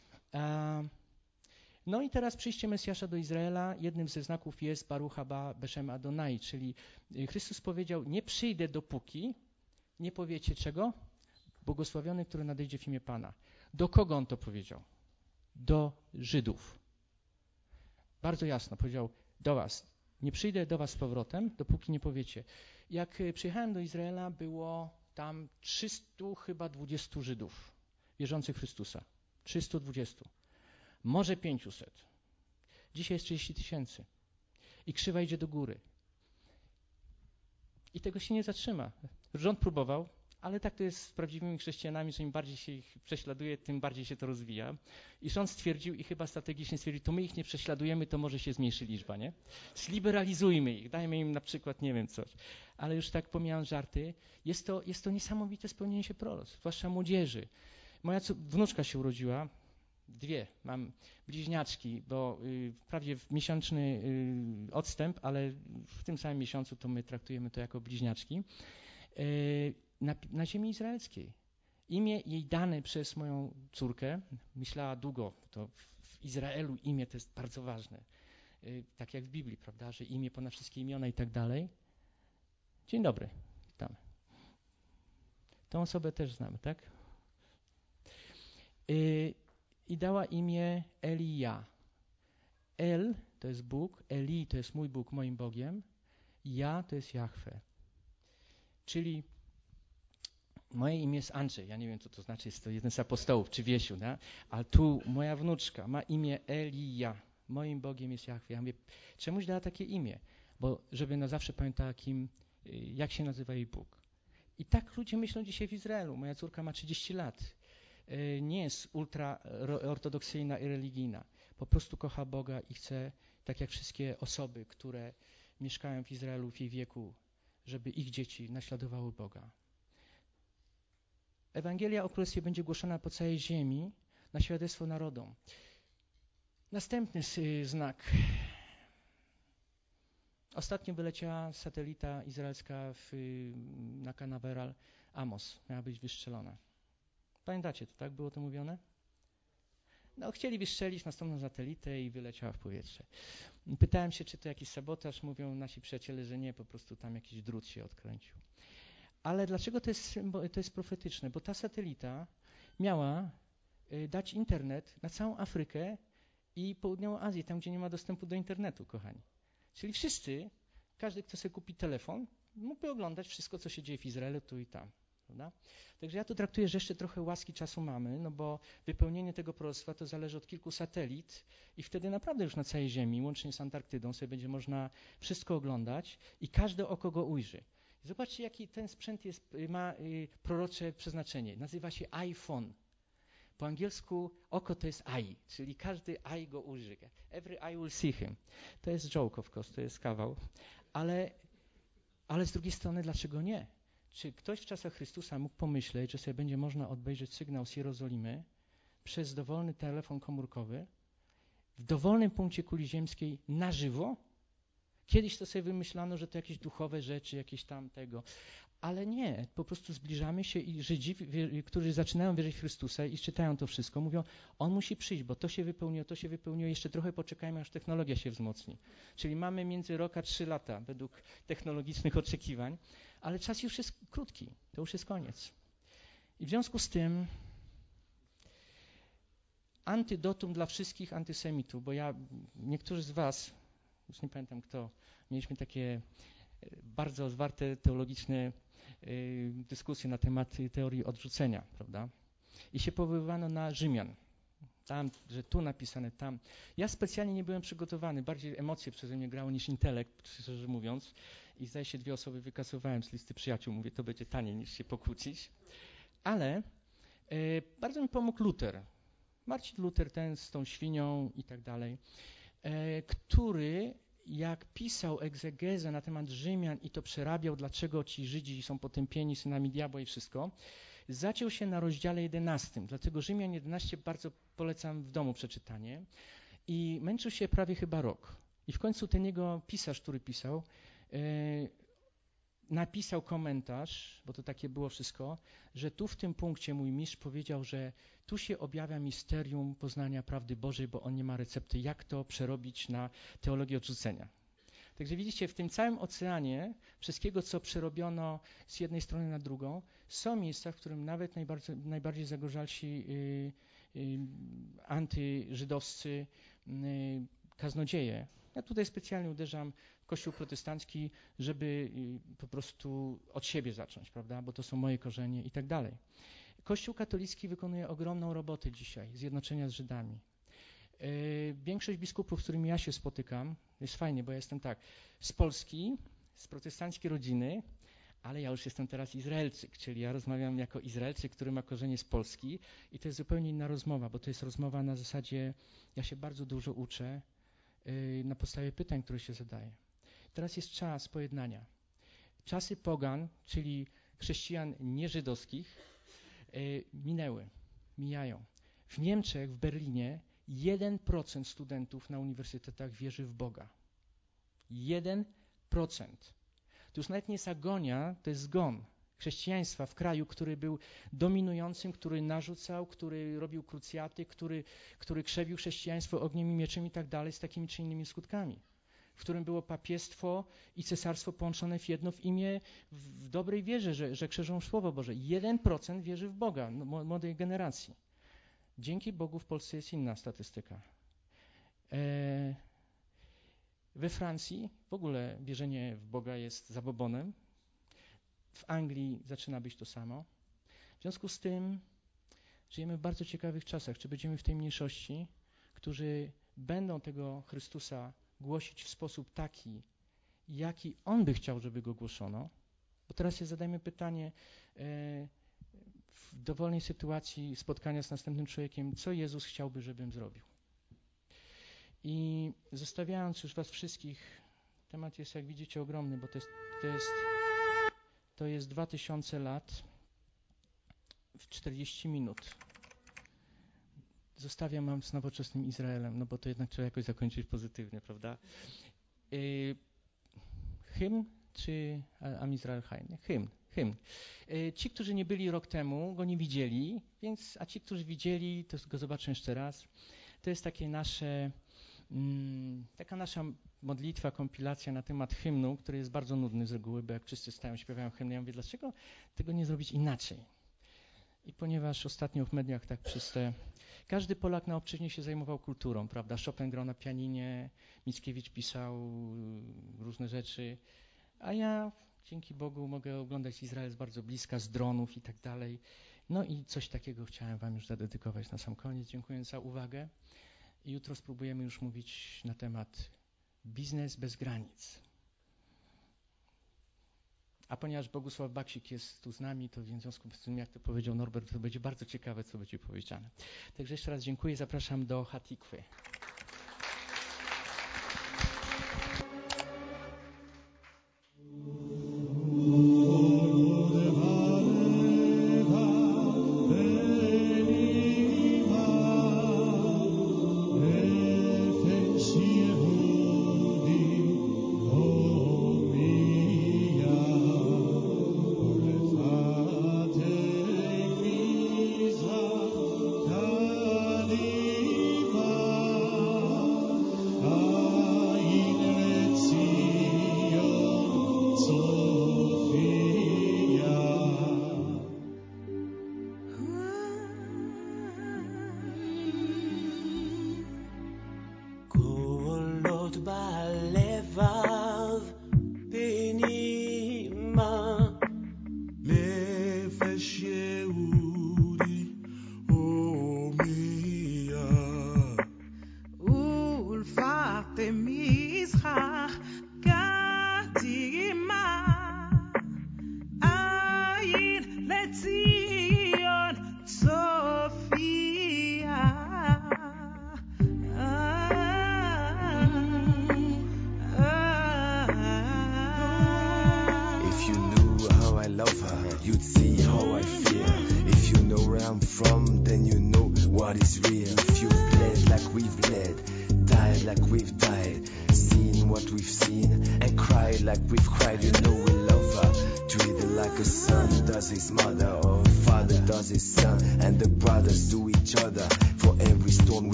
No i teraz przyjście Mesjasza do Izraela, jednym ze znaków jest Baruch haba Beshem Adonai, czyli Chrystus powiedział, nie przyjdę dopóki nie powiecie czego? Błogosławiony, który nadejdzie w imię Pana. Do kogo on to powiedział? Do Żydów. Bardzo jasno powiedział, do was. Nie przyjdę do was z powrotem, dopóki nie powiecie. Jak przyjechałem do Izraela, było tam trzysta chyba dwudziestu Żydów wierzących w Chrystusa. trzysta dwadzieścia. Może pięćset. Dzisiaj jest trzydzieści tysięcy. I krzywa idzie do góry. I tego się nie zatrzyma. Rząd próbował, Ale tak to jest z prawdziwymi chrześcijanami, że im bardziej się ich prześladuje, tym bardziej się to rozwija. I on stwierdził i chyba strategicznie stwierdził, to my ich nie prześladujemy, to może się zmniejszy liczba, nie? Zliberalizujmy ich, dajmy im na przykład, nie wiem, coś. Ale już tak pomijając żarty, jest to, jest to niesamowite spełnienie się proroctw, zwłaszcza młodzieży. Moja wnuczka się urodziła, dwie, mam bliźniaczki, bo y, wprawdzie w miesięczny y, odstęp, ale w tym samym miesiącu to my traktujemy to jako bliźniaczki. Y, na, na ziemi izraelskiej. Imię jej dane przez moją córkę, myślała długo, to w, w Izraelu imię to jest bardzo ważne. Y, tak jak w Biblii, prawda, że imię ponad wszystkie imiona i tak dalej. Dzień dobry, witamy. Tą osobę też znamy, tak? Y, I dała imię Elija. El to jest Bóg, Eli to jest mój Bóg, moim Bogiem, Ja to jest Jahwe. Czyli moje imię jest Andrzej, ja nie wiem, co to znaczy, jest to jeden z apostołów, czy Wiesiu, no? Ale tu moja wnuczka ma imię Elija, moim Bogiem jest Jahwe. Ja mówię, czemuś dała takie imię? Bo żeby na zawsze pamiętała, kim, jak się nazywa jej Bóg. I tak ludzie myślą dzisiaj w Izraelu. Moja córka ma trzydzieści lat. Nie jest ultra ortodoksyjna i religijna. Po prostu kocha Boga i chce, tak jak wszystkie osoby, które mieszkają w Izraelu w jej wieku, żeby ich dzieci naśladowały Boga. Ewangelia o Królestwie będzie głoszona po całej ziemi na świadectwo narodom. Następny znak. Ostatnio wyleciała satelita izraelska w, na Canaveral Amos. Miała być wystrzelona. Pamiętacie to, tak? Było to mówione? No, chcieli wystrzelić następną satelitę i wyleciała w powietrze. Pytałem się, czy to jakiś sabotaż. Mówią nasi przyjaciele, że nie, po prostu tam jakiś drut się odkręcił. Ale dlaczego to jest, to jest profetyczne? Bo ta satelita miała y, dać internet na całą Afrykę i południową Azję, tam gdzie nie ma dostępu do internetu, kochani. Czyli wszyscy, każdy, kto sobie kupi telefon, mógłby oglądać wszystko, co się dzieje w Izraelu, tu i tam. Prawda? Także ja tu traktuję, że jeszcze trochę łaski czasu mamy, no bo wypełnienie tego proroctwa to zależy od kilku satelit i wtedy naprawdę już na całej Ziemi, łącznie z Antarktydą, sobie będzie można wszystko oglądać i każde oko go ujrzy. Zobaczcie, jaki ten sprzęt jest, ma y, prorocze przeznaczenie. Nazywa się iPhone. Po angielsku oko to jest eye, czyli każdy eye go ujrzy. Every eye will see him. To jest joke, of course, to jest kawał. Ale, ale z drugiej strony, dlaczego nie? Czy ktoś w czasach Chrystusa mógł pomyśleć, że sobie będzie można obejrzeć sygnał z Jerozolimy przez dowolny telefon komórkowy w dowolnym punkcie kuli ziemskiej na żywo? Kiedyś to sobie wymyślano, że to jakieś duchowe rzeczy, jakieś tam tego. Ale nie, po prostu zbliżamy się i Żydzi, którzy zaczynają wierzyć w Chrystusa i czytają to wszystko, mówią, on musi przyjść, bo to się wypełniło, to się wypełniło, jeszcze trochę poczekajmy, aż technologia się wzmocni. Czyli mamy między rok a trzy lata według technologicznych oczekiwań, ale czas już jest krótki, to już jest koniec. I w związku z tym antydotum dla wszystkich antysemitów, bo ja, niektórzy z was, już nie pamiętam kto, mieliśmy takie bardzo zwarte teologiczne y, dyskusje na temat teorii odrzucenia, prawda? I się powoływano na Rzymian. Tam, że tu napisane, tam. Ja specjalnie nie byłem przygotowany, bardziej emocje przeze mnie grały niż intelekt, szczerze mówiąc. I zdaje się, dwie osoby wykasowałem z listy przyjaciół. Mówię, to będzie taniej niż się pokłócić. Ale y, bardzo mi pomógł Luter. Marcin Luter, ten z tą świnią i tak dalej, y, który jak pisał egzegezę na temat Rzymian i to przerabiał, dlaczego ci Żydzi są potępieni synami diabła i wszystko, zaciął się na rozdziale jedenastym. Dlatego Rzymian jedenaście bardzo polecam w domu przeczytanie. I męczył się prawie chyba rok. I w końcu ten jego pisarz, który pisał, yy, napisał komentarz, bo to takie było wszystko, że tu w tym punkcie mój mistrz powiedział, że tu się objawia misterium poznania prawdy Bożej, bo on nie ma recepty, jak to przerobić na teologię odrzucenia. Także widzicie, w tym całym oceanie wszystkiego, co przerobiono z jednej strony na drugą, są miejsca, w którym nawet najbardziej, najbardziej zagorzalsi yy, yy, antyżydowscy yy, kaznodzieje. Ja tutaj specjalnie uderzam w Kościół protestancki, żeby yy, po prostu od siebie zacząć, prawda, bo to są moje korzenie i tak dalej. Kościół katolicki wykonuje ogromną robotę dzisiaj, zjednoczenia z Żydami. Yy, większość biskupów, z którymi ja się spotykam, jest fajnie, bo ja jestem tak, z Polski, z protestanckiej rodziny, ale ja już jestem teraz Izraelczyk, czyli ja rozmawiam jako Izraelczyk, który ma korzenie z Polski i to jest zupełnie inna rozmowa, bo to jest rozmowa na zasadzie, ja się bardzo dużo uczę yy, na podstawie pytań, które się zadaję. Teraz jest czas pojednania. Czasy pogan, czyli chrześcijan nieżydowskich, yy, minęły, mijają. W Niemczech, w Berlinie jeden procent studentów na uniwersytetach wierzy w Boga. jeden procent. To już nawet nie jest agonia, to jest zgon chrześcijaństwa w kraju, który był dominującym, który narzucał, który robił krucjaty, który, który krzewił chrześcijaństwo ogniem i mieczem i tak dalej, z takimi czy innymi skutkami. W którym było papiestwo i cesarstwo połączone w jedno w imię, w, w dobrej wierze, że, że krzeżą Słowo Boże. jeden procent wierzy w Boga, no, młodej generacji. Dzięki Bogu w Polsce jest inna statystyka. E, we Francji w ogóle wierzenie w Boga jest zabobonem. W Anglii zaczyna być to samo. W związku z tym żyjemy w bardzo ciekawych czasach. Czy będziemy w tej mniejszości, którzy będą tego Chrystusa głosić w sposób taki, jaki On by chciał, żeby go głoszono? Bo teraz się zadajmy pytanie e, w dowolnej sytuacji spotkania z następnym człowiekiem, co Jezus chciałby, żebym zrobił. I zostawiając już was wszystkich, temat jest, jak widzicie, ogromny, bo to jest, to jest, to jest dwa tysiące lat w czterdzieści minut. Zostawiam wam z nowoczesnym Izraelem, no bo to jednak trzeba jakoś zakończyć pozytywnie, prawda? Yy, hymn czy Am Israel Chai? Hymn, hymn. Yy, ci, którzy nie byli rok temu, go nie widzieli, więc, a ci, którzy widzieli, to go zobaczą jeszcze raz. To jest takie nasze, mm, taka nasza modlitwa, kompilacja na temat hymnu, który jest bardzo nudny z reguły, bo jak wszyscy stają, śpiewają hymny, ja mówię, dlaczego tego nie zrobić inaczej? I ponieważ ostatnio w mediach tak przez te... Każdy Polak na obczyźnie się zajmował kulturą, prawda? Chopin grał na pianinie, Mickiewicz pisał różne rzeczy, a ja dzięki Bogu mogę oglądać Izrael z bardzo bliska, z dronów i tak dalej. No i coś takiego chciałem wam już zadedykować na sam koniec. Dziękuję za uwagę. I jutro spróbujemy już mówić na temat biznes bez granic. A ponieważ Bogusław Baksik jest tu z nami, to w związku z tym, jak to powiedział Norbert, to będzie bardzo ciekawe, co będzie powiedziane. Także jeszcze raz dziękuję. Zapraszam do Hatikwy.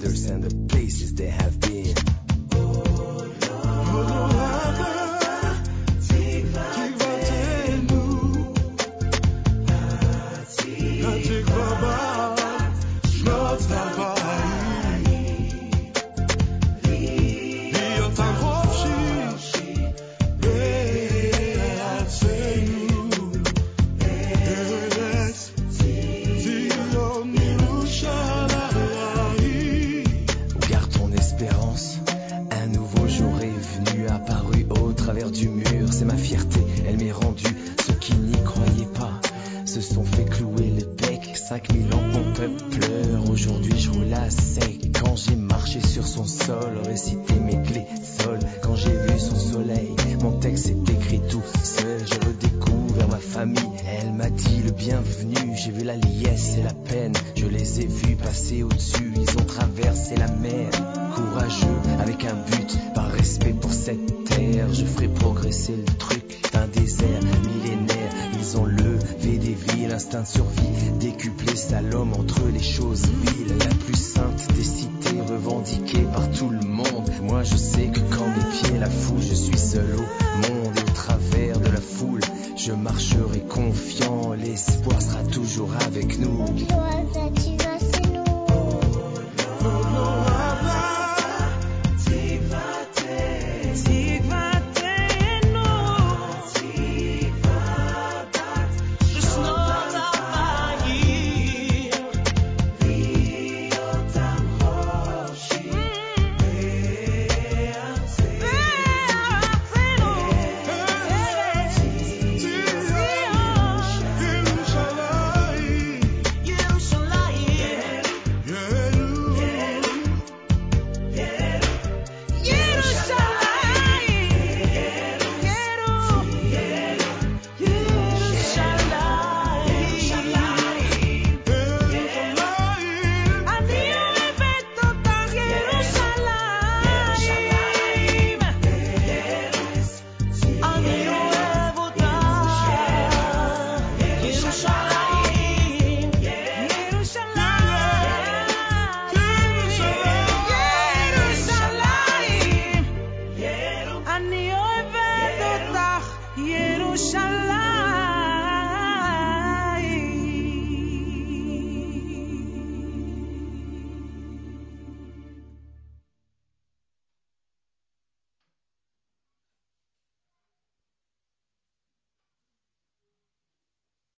Of my elders and the places they have been. c'est ma fierté, elle m'est rendue. Ceux qui n'y croyaient pas se sont fait clouer le bec. Cinq mille ans mon peuple pleure, aujourd'hui je roule à sec. Quand j'ai marché sur son sol, récité mes clés sol. Quand j'ai vu son soleil, mon texte est écrit tout seul. J'ai redécouvert ma famille, elle m'a dit le bienvenu. J'ai vu la liesse et la peine, je les ai vus passer au-dessus. Ils ont traversé la mer, courageux avec un but, par respect pour cette terre. Je ferai progresser le truc d'un désert millénaire. Ils ont levé des villes, instinct de survie décuplé, slalom entre les choses viles. La plus sainte des cités, revendiquée par tout le monde. Moi je sais que quand mes pieds la foulent, je suis seul au monde. Et au travers de la foule, je marcherai confiant. L'espoir sera toujours avec nous. Yerushalayim.